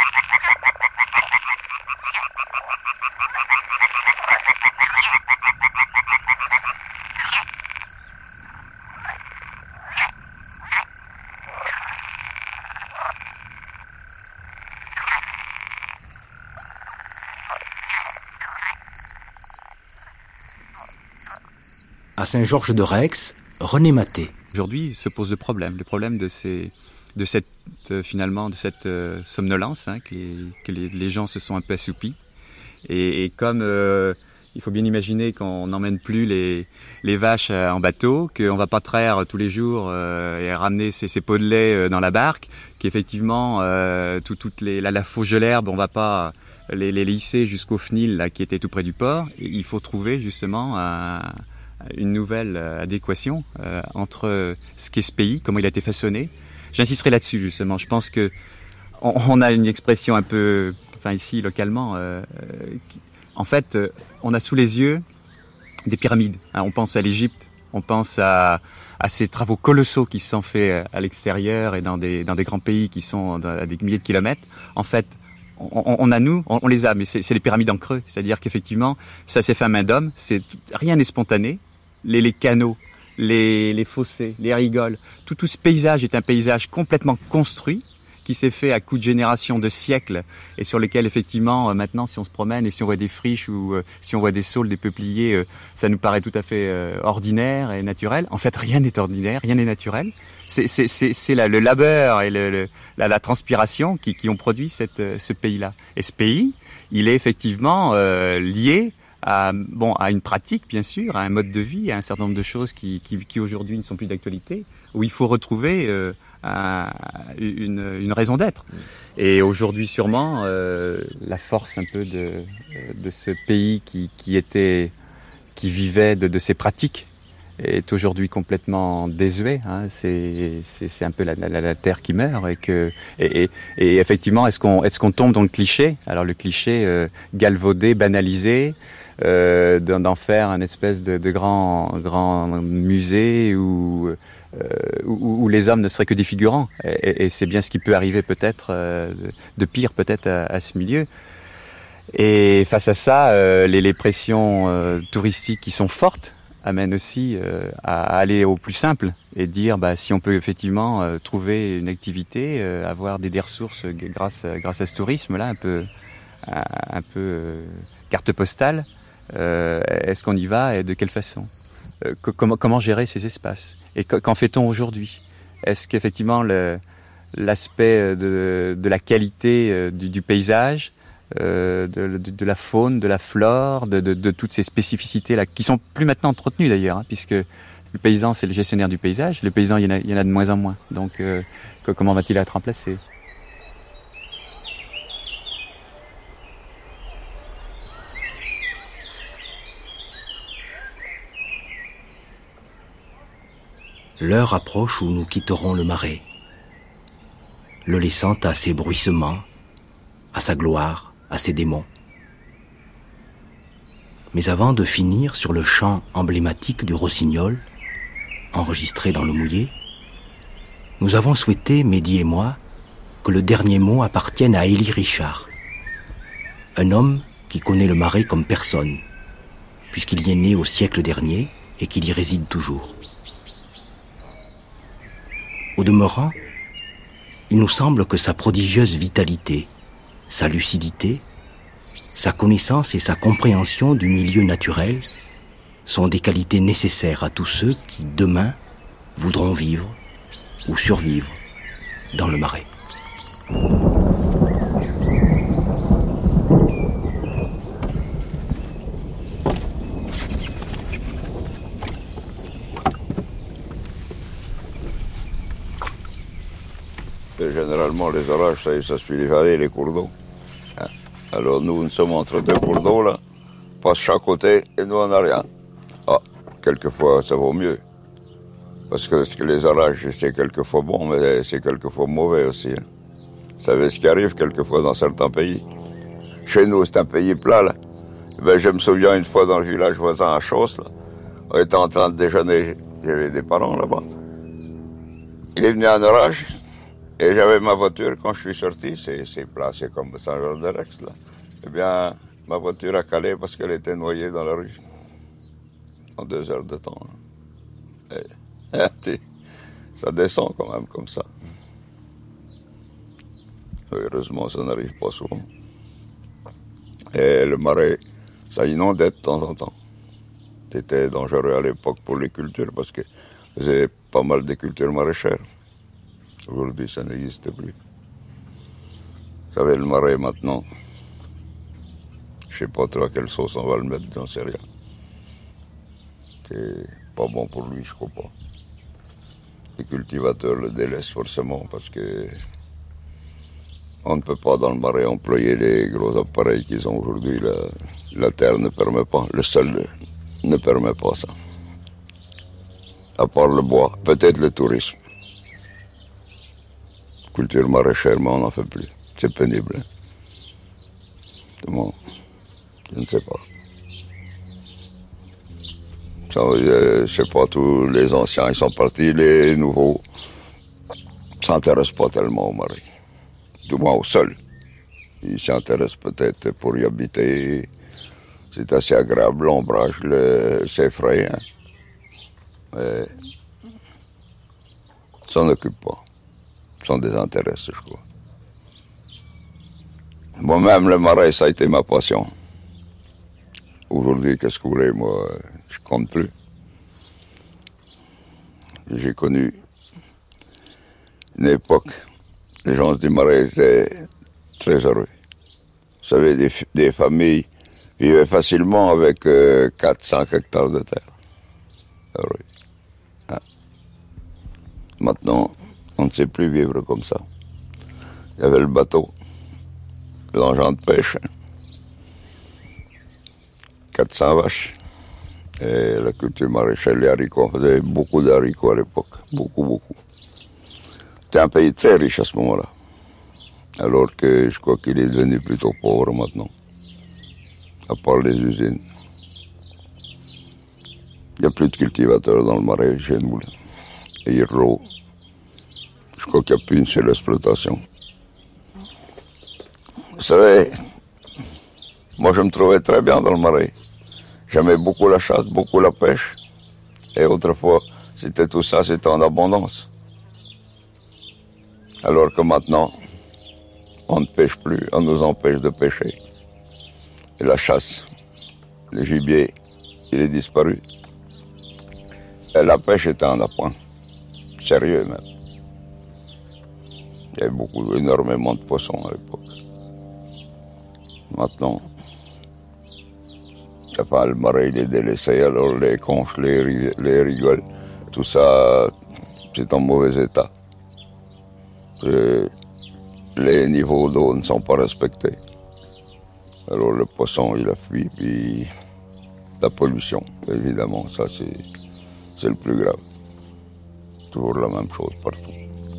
À Saint-Georges-de-Rex, René Maté. Aujourd'hui se pose le problème de cette somnolence, que les gens se sont un peu assoupis. Et comme il faut bien imaginer qu'on n'emmène plus les vaches en bateau, qu'on ne va pas traire tous les jours et ramener ces pots de lait dans la barque, qu'effectivement la fauche de l'herbe, on ne va pas les lisser jusqu'au Fnil là, qui était tout près du port. Et il faut trouver justement une nouvelle adéquation entre ce qu'est ce pays, comment il a été façonné. J'insisterai là-dessus justement. Je pense que on a une expression un peu, ici localement, en fait, on a sous les yeux des pyramides. On pense à l'Égypte, on pense à ces travaux colossaux qui se sont faits à l'extérieur et dans des grands pays qui sont à des milliers de kilomètres. En fait, on les a, mais c'est les pyramides en creux. C'est-à-dire qu'effectivement, ça s'est fait à main d'homme. Rien n'est spontané. Les canaux, les fossés, les rigoles, tout ce paysage est un paysage complètement construit qui s'est fait à coup de générations de siècles et sur lesquels effectivement maintenant si on se promène et si on voit des friches ou si on voit des saules, des peupliers, ça nous paraît tout à fait ordinaire et naturel. En fait, rien n'est ordinaire, rien n'est naturel. C'est le labeur et la transpiration qui ont produit ce pays-là. Et ce pays, il est effectivement lié à une pratique, bien sûr, à un mode de vie, à un certain nombre de choses qui aujourd'hui ne sont plus d'actualité, où il faut retrouver une raison d'être. Et aujourd'hui, sûrement, la force un peu de ce pays qui vivait de ces pratiques est aujourd'hui complètement désuet. C'est un peu la terre qui meurt et effectivement, est-ce qu'on tombe dans le cliché? Alors le cliché galvaudé, banalisé, d'en faire un espèce de grand musée où les hommes ne seraient que des figurants. Et c'est bien ce qui peut arriver peut-être de pire peut-être à ce milieu. Et face à ça, les pressions touristiques qui sont fortes amènent aussi à aller au plus simple et dire si on peut effectivement trouver une activité, avoir des ressources grâce à ce tourisme là un peu carte postale, est-ce qu'on y va et de quelle façon, comment gérer ces espaces et qu'en fait-on aujourd'hui? Est-ce qu'effectivement l'aspect de la qualité du paysage, de la faune, de la flore, de toutes ces spécificités là qui sont plus maintenant entretenues d'ailleurs, puisque le paysan c'est le gestionnaire du paysage, le paysan il y en a de moins en moins, donc comment va-t-il être remplacé? L'heure approche où nous quitterons le marais, le laissant à ses bruissements, à sa gloire, à ses démons. Mais avant de finir sur le chant emblématique du rossignol, enregistré dans le mouillé, nous avons souhaité, Mehdi et moi, que le dernier mot appartienne à Élie Richard, un homme qui connaît le marais comme personne, puisqu'il y est né au siècle dernier et qu'il y réside toujours. Au demeurant, il nous semble que sa prodigieuse vitalité, sa lucidité, sa connaissance et sa compréhension du milieu naturel sont des qualités nécessaires à tous ceux qui, demain, voudront vivre ou survivre dans le marais. Généralement, les orages, ça suit les vallées et les cours d'eau. Alors nous sommes entre deux cours d'eau, là, passe chaque côté, et nous, on n'a rien. Quelquefois, ça vaut mieux. Parce que les orages, c'est quelquefois bon, mais c'est quelquefois mauvais aussi. Vous savez ce qui arrive quelquefois dans certains pays. Chez nous, c'est un pays plat, là. Je me souviens une fois dans le village voisin à Chausse, là, on était en train de déjeuner, j'avais des parents là-bas. Il est venu un orage. Et j'avais ma voiture, quand je suis sorti, c'est plat, c'est comme Saint-Jean-de-Rex, là. Eh bien, ma voiture a calé parce qu'elle était noyée dans la rue. En 2 heures de temps. Ça descend quand même comme ça. Heureusement, ça n'arrive pas souvent. Et le marais, ça inondait de temps en temps. C'était dangereux à l'époque pour les cultures parce que faisait pas mal de cultures maraîchères. Aujourd'hui, ça n'existe plus. Vous savez, le marais, maintenant, je sais pas trop à quelle sauce on va le mettre, j'en sais rien. C'est pas bon pour lui, je crois pas. Les cultivateurs le délaissent forcément parce que on ne peut pas dans le marais employer les gros appareils qu'ils ont aujourd'hui. La terre ne permet pas, le sol ne permet pas ça. À part le bois, peut-être le tourisme. Culture maraîchère, mais on n'en fait plus. C'est pénible. Bon, je ne sais pas. Ça, je ne sais pas, tous les anciens, ils sont partis, les nouveaux ne s'intéressent pas tellement au marais. Du moins au sol. Ils s'intéressent peut-être pour y habiter. C'est assez agréable, l'ombrage, c'est effrayant. Mais ça n'en occupe pas. Ça en désintéresse, je crois. Moi-même, le marais, ça a été ma passion. Aujourd'hui, qu'est-ce que vous voulez, moi, je compte plus. J'ai connu une époque, les gens du marais étaient très heureux. Vous savez, des familles vivaient facilement avec 4-5 hectares de terre. Heureux. Maintenant, on ne sait plus vivre comme ça. Il y avait le bateau, l'engin de pêche, 400 vaches, et la culture maraîchère, les haricots. On faisait beaucoup d'haricots à l'époque, beaucoup. C'était un pays très riche à ce moment-là, alors que je crois qu'il est devenu plutôt pauvre maintenant, à part les usines. Il n'y a plus de cultivateurs dans le marais chez nous. Là. Et Irlo, je crois qu'il n'y a plus une seule exploitation. Vous savez, moi je me trouvais très bien dans le marais. J'aimais beaucoup la chasse, beaucoup la pêche. Et autrefois, c'était tout ça, c'était en abondance. Alors que maintenant, on ne pêche plus, on nous empêche de pêcher. Et la chasse, le gibier, il est disparu. Et la pêche était en appoint. Sérieux même. Il y avait énormément de poissons à l'époque. Maintenant, le marais il est délaissé, alors les conches, les rigoles, tout ça, c'est en mauvais état. Et les niveaux d'eau ne sont pas respectés. Alors le poisson, il a fui, puis la pollution, évidemment, ça c'est le plus grave. Toujours la même chose partout.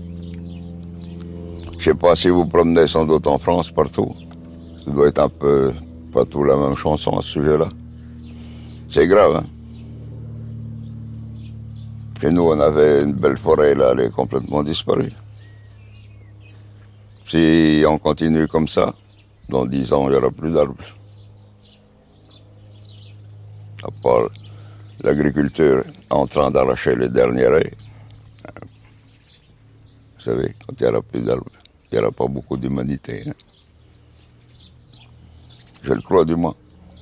Je sais pas si vous promenez sans doute en France partout. Ça doit être un peu, pas tout la même chanson à ce sujet-là. C'est grave, hein. Chez nous, on avait une belle forêt, là, elle est complètement disparue. Si on continue comme ça, dans 10 ans, il n'y aura plus d'arbres. À part l'agriculture en train d'arracher les derniers haies. Vous savez, quand il n'y aura plus d'arbres, il n'y aura pas beaucoup d'humanité. Hein. Je le crois du moins.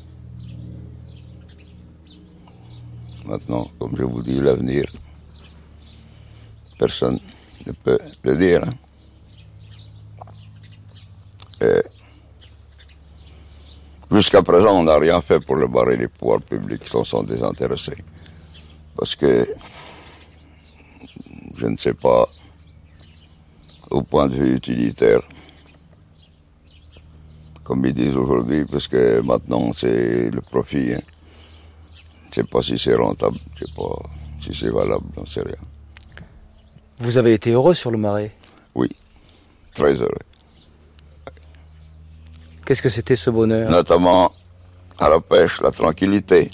Maintenant, comme je vous dis, l'avenir, personne ne peut le dire. Hein. Et jusqu'à présent, on n'a rien fait pour le barrer. Les pouvoirs publics s'en sont désintéressés. Parce que, je ne sais pas, au point de vue utilitaire, comme ils disent aujourd'hui, parce que maintenant c'est le profit. Hein. Je ne sais pas si c'est rentable, je ne sais pas si c'est valable, j'en sais rien. Vous avez été heureux sur le marais? Oui, très heureux. Qu'est-ce que c'était ce bonheur? Notamment à la pêche, la tranquillité.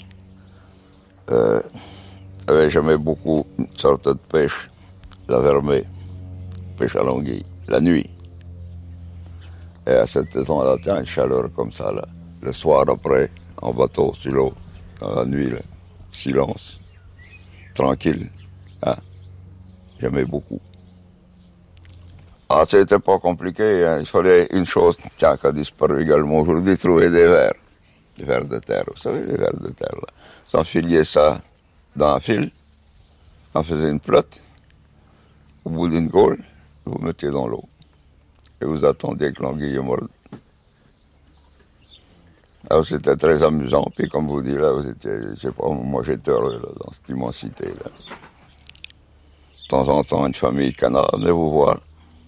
J'aimais beaucoup une sorte de pêche, la vermée, pêche à l'anguille, la nuit. Et à cette temps-là, une chaleur comme ça, là, le soir après, en bateau, sur l'eau, dans la nuit, là, silence, tranquille. Hein? J'aimais beaucoup. Ah, c'était pas compliqué, hein. Il fallait une chose, tiens, qui a disparu également aujourd'hui, trouver des vers de terre. Vous savez, les vers de terre, là. Vous enfiliez ça dans un fil, on faisait une plotte, au bout d'une gaule, vous mettiez dans l'eau. Et vous attendiez que l'anguille morde. Alors c'était très amusant, puis comme vous dites là, vous étiez, je sais pas, moi j'étais heureux là, dans cette immensité là. De temps en temps, une famille canard venait vous voir.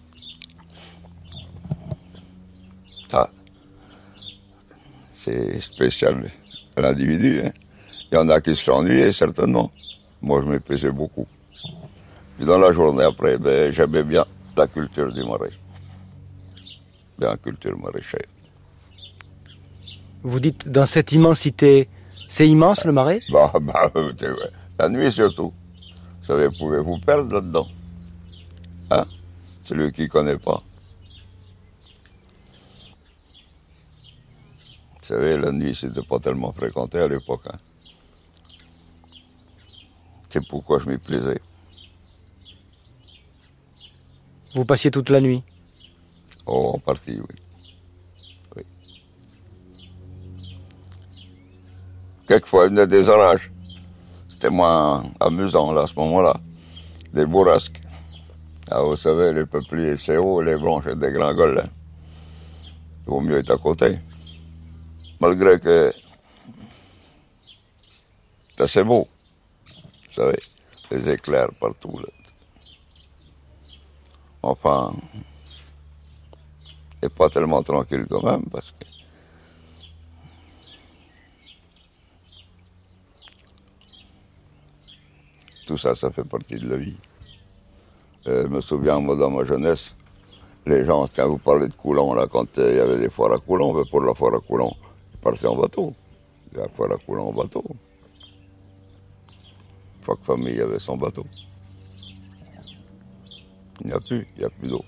Ça, c'est spécial à l'individu, hein. Il y en a qui se s'ennuyaient, certainement. Moi, je m'épaissais beaucoup. Puis dans la journée après, ben, j'aimais bien la culture du marais. Bien la culture maraîchère. Vous dites dans cette immensité, c'est immense le marais? La nuit surtout. Vous savez, vous pouvez vous perdre là-dedans. Hein? Celui qui ne connaît pas. Vous savez, la nuit, c'était pas tellement fréquenté à l'époque. Hein? C'est pourquoi je m'y plaisais. Vous passiez toute la nuit? Oh, en partie, oui. Oui. Quelquefois, il venait des orages. C'était moins amusant, là, à ce moment-là. Des bourrasques. Ah, vous savez, les peupliers, c'est haut, les branches dégringolent. Hein. Il vaut mieux être à côté. Malgré que c'est assez beau. Vous savez, les éclairs partout, là. Enfin, c'est pas tellement tranquille quand même, parce que tout ça, ça fait partie de la vie. Je me souviens, moi, dans ma jeunesse, les gens, quand vous parlez de Coulon, là, quand il y avait des foires à Coulon, ben pour la foire à Coulon, ils partaient en bateau. La foire à Coulon en bateau. Chaque famille avait son bateau. Il n'y a plus d'eau.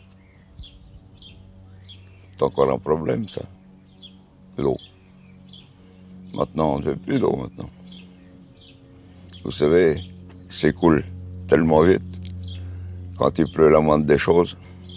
C'est encore un problème, ça. L'eau. Maintenant, on ne veut plus d'eau, maintenant. Vous savez, il s'écoule tellement vite. Quand il pleut la moindre des choses,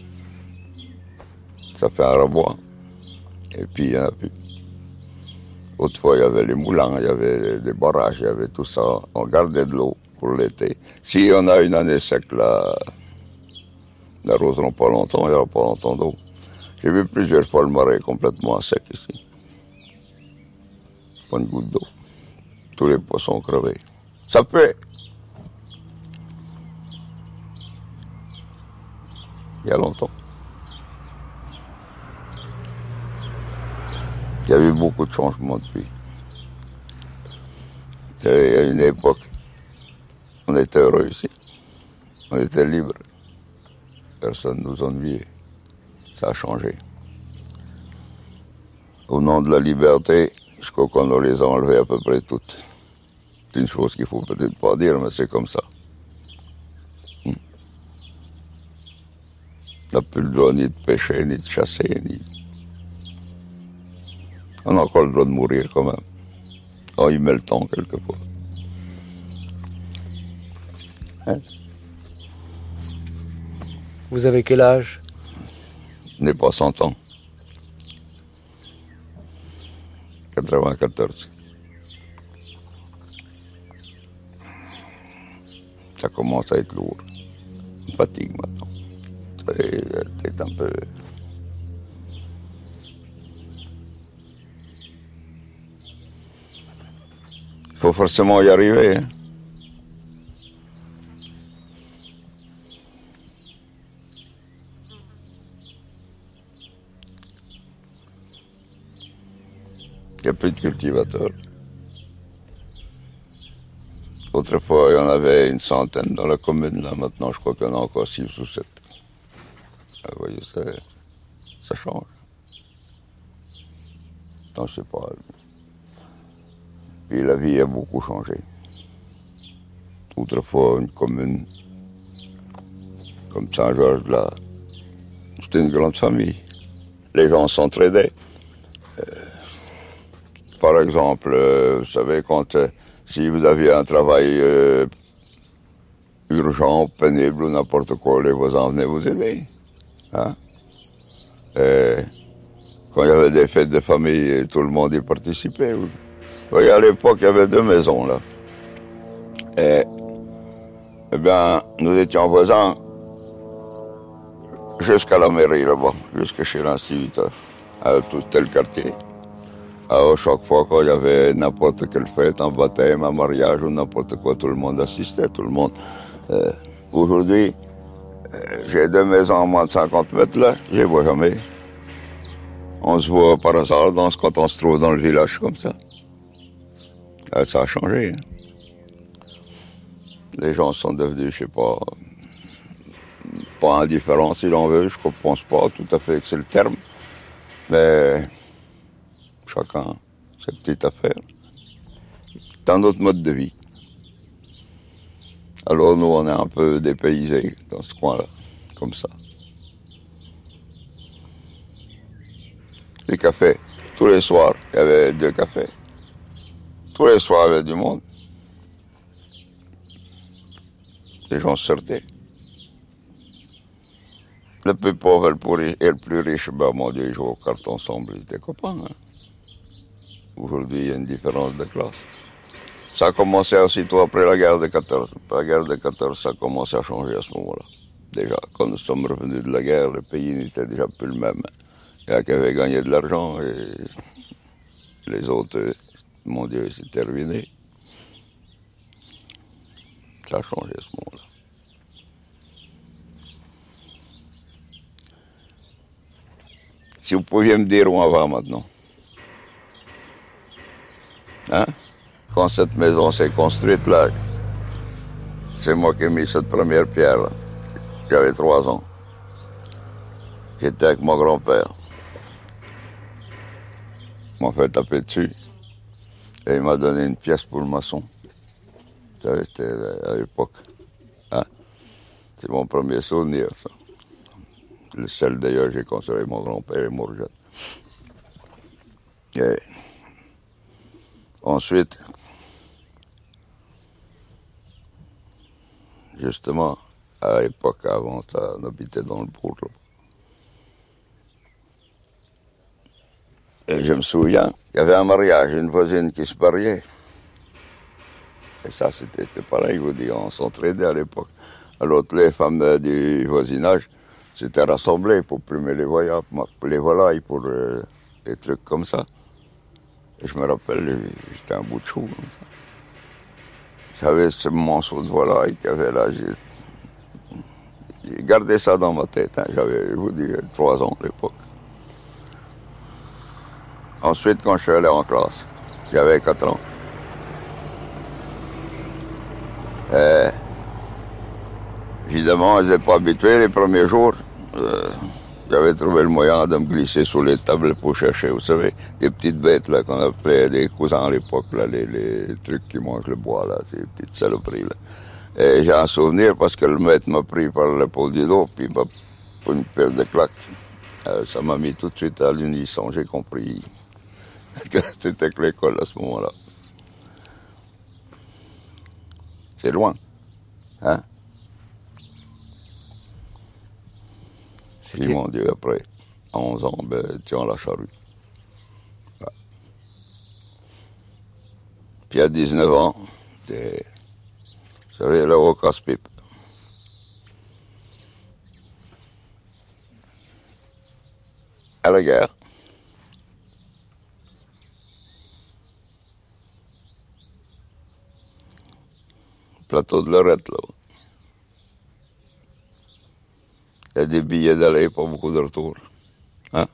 ça fait un rebois. Et puis, il n'y en a plus. Autrefois, il y avait les moulins, il y avait des barrages, il y avait tout ça. On gardait de l'eau pour l'été. Si on a une année sec, là, n'arroseront pas longtemps, il n'y aura pas longtemps d'eau. J'ai vu plusieurs fois le marais complètement sec ici. Pas une goutte d'eau. Tous les poissons crevés. Ça peut. Il y a longtemps. Il y a eu beaucoup de changements depuis. Il y a une époque, on était heureux ici. On était libres. Personne ne nous ennuyait. Ça a changé. Au nom de la liberté, je crois qu'on nous les a enlevées à peu près toutes. C'est une chose qu'il ne faut peut-être pas dire, mais c'est comme ça. On n'a plus le droit ni de pêcher, ni de chasser, ni... On a encore le droit de mourir quand même. On y met le temps quelquefois. Hein? Vous avez quel âge? Je n'ai pas 100 ans. 94. Ça commence à être lourd. On fatigue maintenant. C'est un peu... Il faut forcément y arriver. Hein. Il n'y a plus de cultivateurs. Autrefois, il y en avait une centaine dans la commune. Là, maintenant, je crois qu'il y en a encore 6 ou 7. Vous voyez, ça change. Non, je sais pas. Puis la vie a beaucoup changé. Autrefois, une commune comme Saint-Georges, là, c'était une grande famille. Les gens s'entraidaient. Par exemple, vous savez, si vous aviez un travail urgent, pénible ou n'importe quoi, les voisins venaient vous aider. Hein? Et quand il y avait des fêtes de famille, tout le monde y participait. Vous voyez, à l'époque, il y avait 2 maisons, là. Et bien, nous étions voisins jusqu'à la mairie, là-bas, jusqu'à chez l'instituteur, à tout tel quartier. Alors, chaque fois qu'il y avait n'importe quelle fête, un baptême, un mariage ou n'importe quoi, tout le monde assistait, tout le monde. Aujourd'hui, j'ai 2 maisons à moins de 50 mètres, là, je les vois jamais. On se voit par hasard quand on se trouve dans le village comme ça. Ça a changé. Hein. Les gens sont devenus, je sais pas indifférents si l'on veut, je ne pense pas tout à fait que c'est le terme. Mais chacun ses petites affaires. C'est un autre mode de vie. Alors nous, on est un peu dépaysés dans ce coin-là, comme ça. Les cafés, tous les soirs, il y avait 2 cafés. Tous les soirs, il y avait du monde. Les gens sortaient. Le plus pauvre et le plus riche, ben mon Dieu, ils jouaient aux cartes ensemble, ils étaient copains. Hein. Aujourd'hui, il y a une différence de classe. Ça a commencé aussitôt après la guerre de 14. La guerre de 14, ça a commencé à changer à ce moment-là. Déjà, quand nous sommes revenus de la guerre, le pays n'était déjà plus le même. Il y a qui avaient gagné de l'argent et les autres, mon Dieu, c'est terminé. Ça a changé à ce moment-là. Si vous pouviez me dire où on va maintenant. Hein? Quand cette maison s'est construite là, c'est moi qui ai mis cette première pierre là. J'avais 3 ans. J'étais avec mon grand-père. Il m'a fait taper dessus et il m'a donné une pièce pour le maçon. Vous savez, c'était à l'époque. Hein? C'est mon premier souvenir, ça. Le seul d'ailleurs, j'ai conservé mon grand-père et Mourjat. Et ensuite, justement, à l'époque, avant, on habitait dans le bourg. Et je me souviens, il y avait un mariage, une voisine qui se mariait. Et ça, c'était pareil, je vous dis, on s'entraidait à l'époque. Alors, les femmes du voisinage s'étaient rassemblées pour plumer les volailles, pour des trucs comme ça. Et je me rappelle, j'étais un bout de chou. J'avais ce morceau de volaille qu'il y avait là. J'ai gardé ça dans ma tête. Hein. J'avais, je vous dis, 3 ans à l'époque. Ensuite, quand je suis allé en classe, j'avais 4 ans. Évidemment, je n'étais pas habitué les premiers jours. J'avais trouvé le moyen de me glisser sous les tables pour chercher, vous savez, des petites bêtes là qu'on appelait des cousins à l'époque, là, les trucs qui mangent le bois, là, ces petites saloperies là. Et j'ai un souvenir parce que le maître m'a pris par l'épaule du dos, puis m'a pris une paire de claques. Ça m'a mis tout de suite à l'unisson, j'ai compris que c'était que l'école à ce moment-là. C'est loin, hein? Puis mon Dieu, après, à 11 ans, tiens la charrue. Ouais. Puis à 19 ans, vous savez, là au casse-pipe. À la guerre. Plateau de Lorette, là. Il y a des billets d'aller, pas beaucoup de retour. Hein?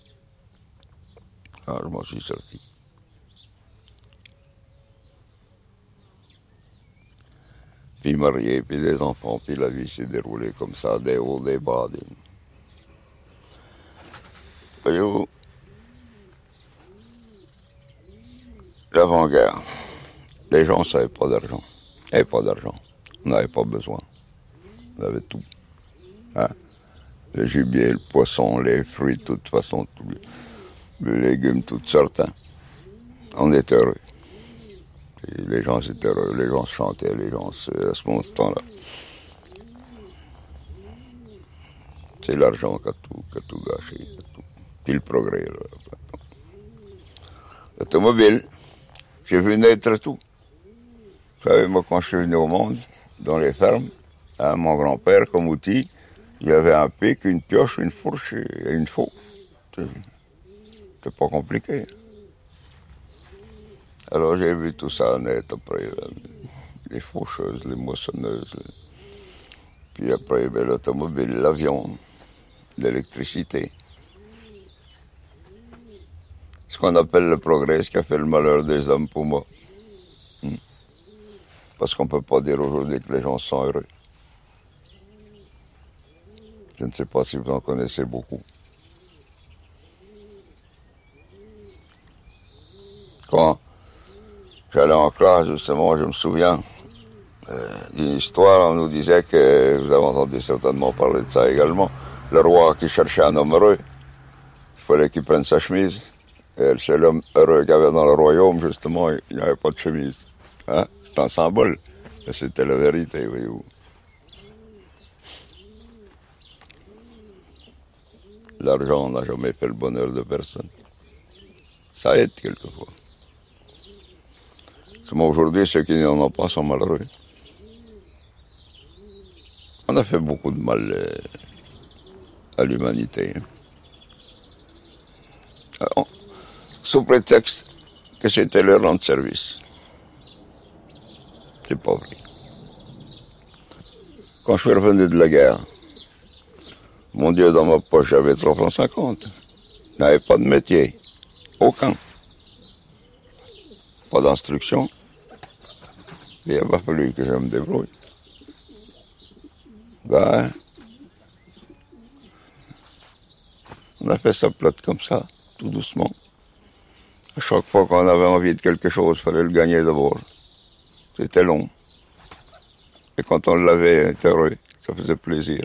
Alors, je m'en suis sorti. Puis marié, puis des enfants, puis la vie s'est déroulée comme ça, des hauts, des bas. Voyez-vous, l'avant-guerre, les gens ne savaient pas d'argent. Il n'y avait pas d'argent. On n'avait pas besoin. On avait tout. Hein? Le gibier, le poisson, les fruits, de toute façon, tous les légumes, toutes sortes. Hein. On était heureux. Et les gens étaient heureux, les gens chantaient, les gens, à ce moment-là. C'est l'argent qui a tout gâché. Puis le progrès. L'automobile, j'ai vu naître tout. Vous savez, moi, quand je suis venu au monde, dans les fermes, hein, mon grand-père, comme outil, il y avait un pic, une pioche, une fourche et une faux. C'était pas compliqué. Alors j'ai vu tout ça naître après, là, les faucheuses, les moissonneuses. Puis après, l'automobile, l'avion, l'électricité. Ce qu'on appelle le progrès, ce qui a fait le malheur des hommes pour moi. Parce qu'on ne peut pas dire aujourd'hui que les gens sont heureux. Je ne sais pas si vous en connaissez beaucoup. Quand j'allais en classe, justement, je me souviens d'une histoire, on nous disait que, vous avez entendu certainement parler de ça également, le roi qui cherchait un homme heureux, il fallait qu'il prenne sa chemise, et le seul homme heureux qu'il y avait dans le royaume, justement, il n'avait pas de chemise. Hein? C'est un symbole, et c'était la vérité, voyez-vous. L'argent n'a jamais fait le bonheur de personne. Ça aide quelquefois. Seulement aujourd'hui, ceux qui n'en ont pas sont malheureux. On a fait beaucoup de mal à l'humanité. Alors, sous prétexte que c'était leur rendre service. C'est pas vrai. Quand je suis revenu de la guerre, mon Dieu, dans ma poche, j'avais 350. Je n'avais pas de métier. Aucun. Pas d'instruction. Il a pas fallu que je me débrouille. Ben, on a fait ça plate comme ça, tout doucement. À chaque fois qu'on avait envie de quelque chose, il fallait le gagner d'abord. C'était long. Et quand on l'avait, on était heureux, ça faisait plaisir.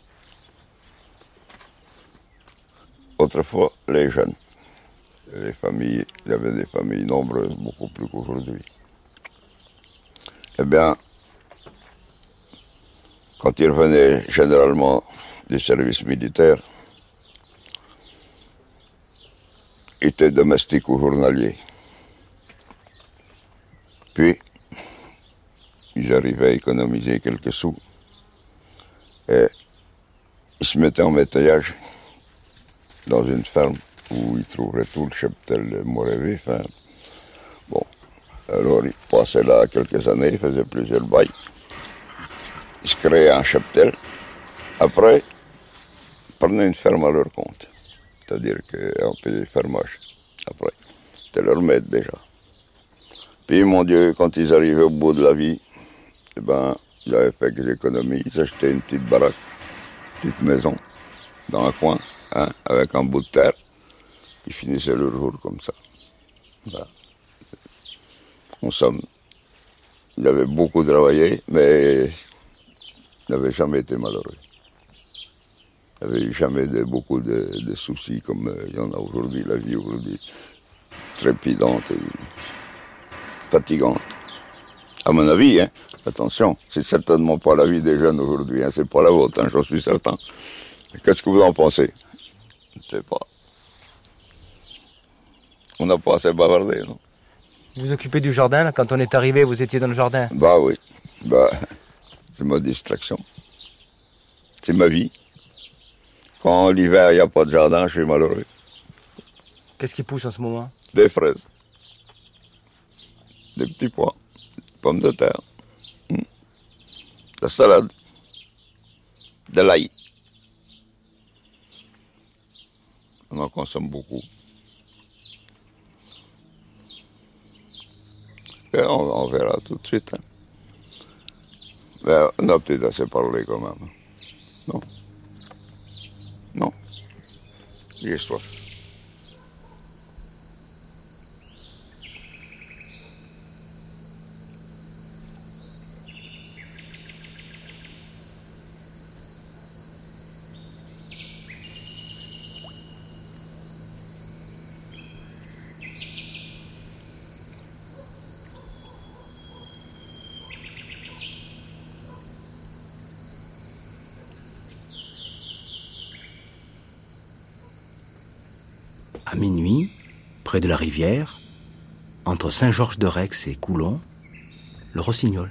Autrefois, les jeunes, les familles, il y avait des familles nombreuses, beaucoup plus qu'aujourd'hui. Eh bien, quand ils revenaient généralement du service militaire, ils étaient domestiques ou journaliers. Puis, ils arrivaient à économiser quelques sous et ils se mettaient en métayage dans une ferme où ils trouveraient tout le cheptel de Morévé. Enfin, bon, alors ils passaient là quelques années, ils faisaient plusieurs bails. Ils se créaient un cheptel. Après, ils prenaient une ferme à leur compte. C'est-à-dire qu'on payait le fermage. Après, c'était leur maître déjà. Puis, mon Dieu, quand ils arrivaient au bout de la vie, eh ben, ils avaient fait des économies. Ils achetaient une petite baraque, une petite maison, dans un coin, hein, avec un bout de terre. Ils finissaient leur jour comme ça. Voilà. En somme, ils avaient beaucoup travaillé, mais ils n'avaient jamais été malheureux. Il n'y avait jamais beaucoup de soucis comme il y en a aujourd'hui. La vie aujourd'hui, trépidante et fatigante. À mon avis, hein, attention, c'est certainement pas la vie des jeunes aujourd'hui, hein, c'est pas la vôtre, hein, j'en suis certain. Qu'est-ce que vous en pensez? Je ne sais pas. On n'a pas assez bavardé, non? Vous vous occupez du jardin, là, quand on est arrivé, vous étiez dans le jardin? Bah oui, bah, c'est ma distraction. C'est ma vie. Quand l'hiver, il n'y a pas de jardin, je suis malheureux. Qu'est-ce qui pousse en ce moment? Des fraises. Des petits pois. Des pommes de terre. La salade. De l'ail. On en consomme beaucoup. Et on verra tout de suite. Hein. Mais on a peut-être assez parlé quand même. Non? Non. J'ai soif. À minuit, près de la rivière, entre Saint-Georges-de-Rex et Coulon, le rossignol.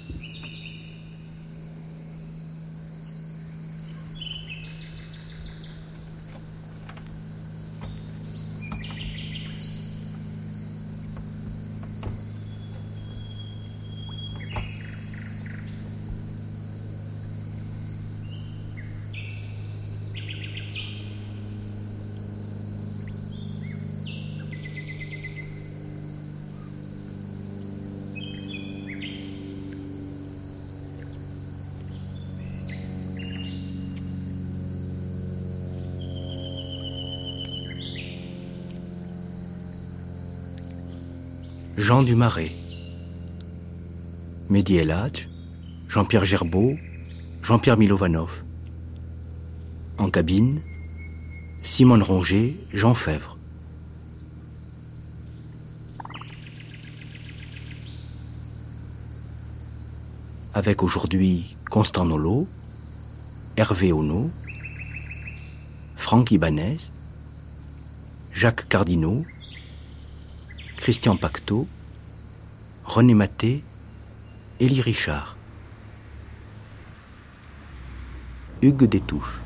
Jean du Marais, Mehdi El Hadj, Jean-Pierre Gerbeau, Jean-Pierre Milovanov. En cabine, Simone Ronget, Jean Fèvre. Avec aujourd'hui Constant Nolot, Hervé Ono, Franck Ibanez, Jacques Cardinaux, Christian Pacteau, René Maté, Élie Richard, Hugues Destouches.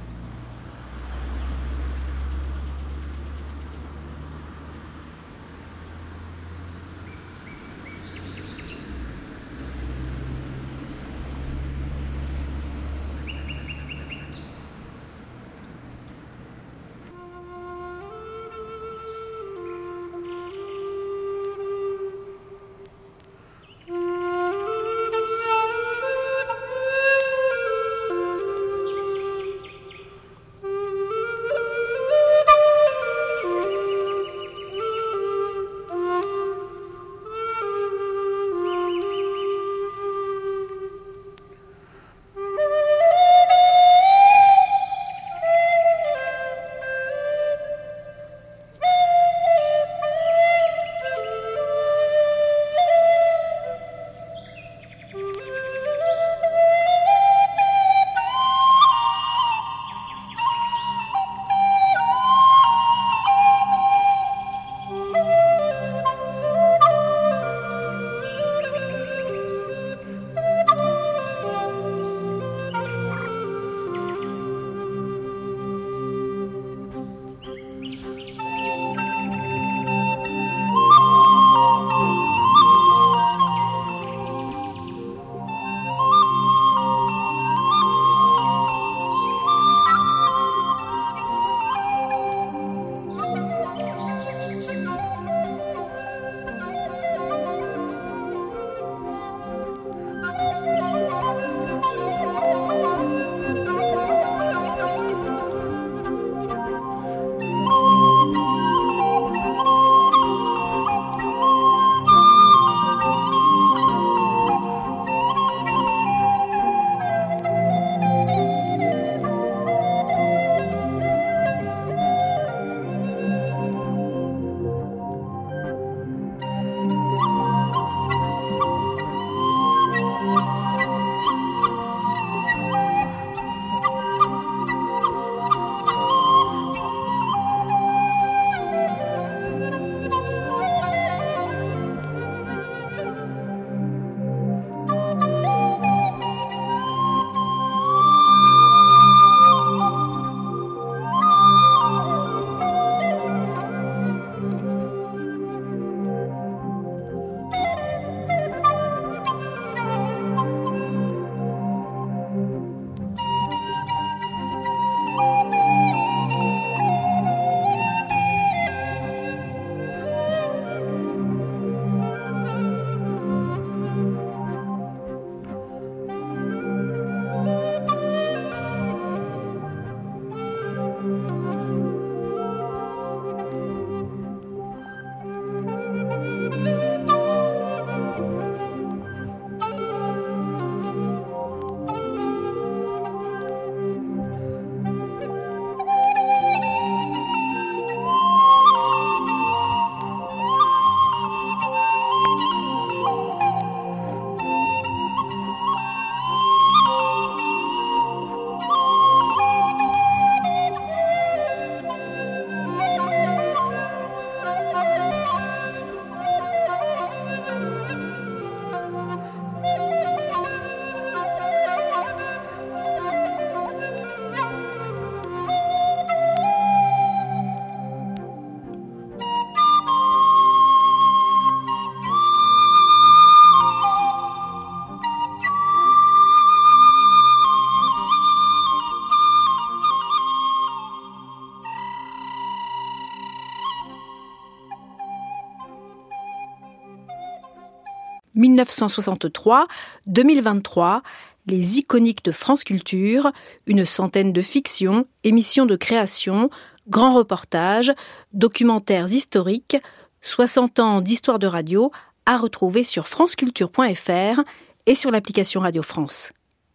1963-2023, les iconiques de France Culture, une centaine de fictions, émissions de création, grands reportages, documentaires historiques, 60 ans d'histoire de radio à retrouver sur franceculture.fr et sur l'application Radio France.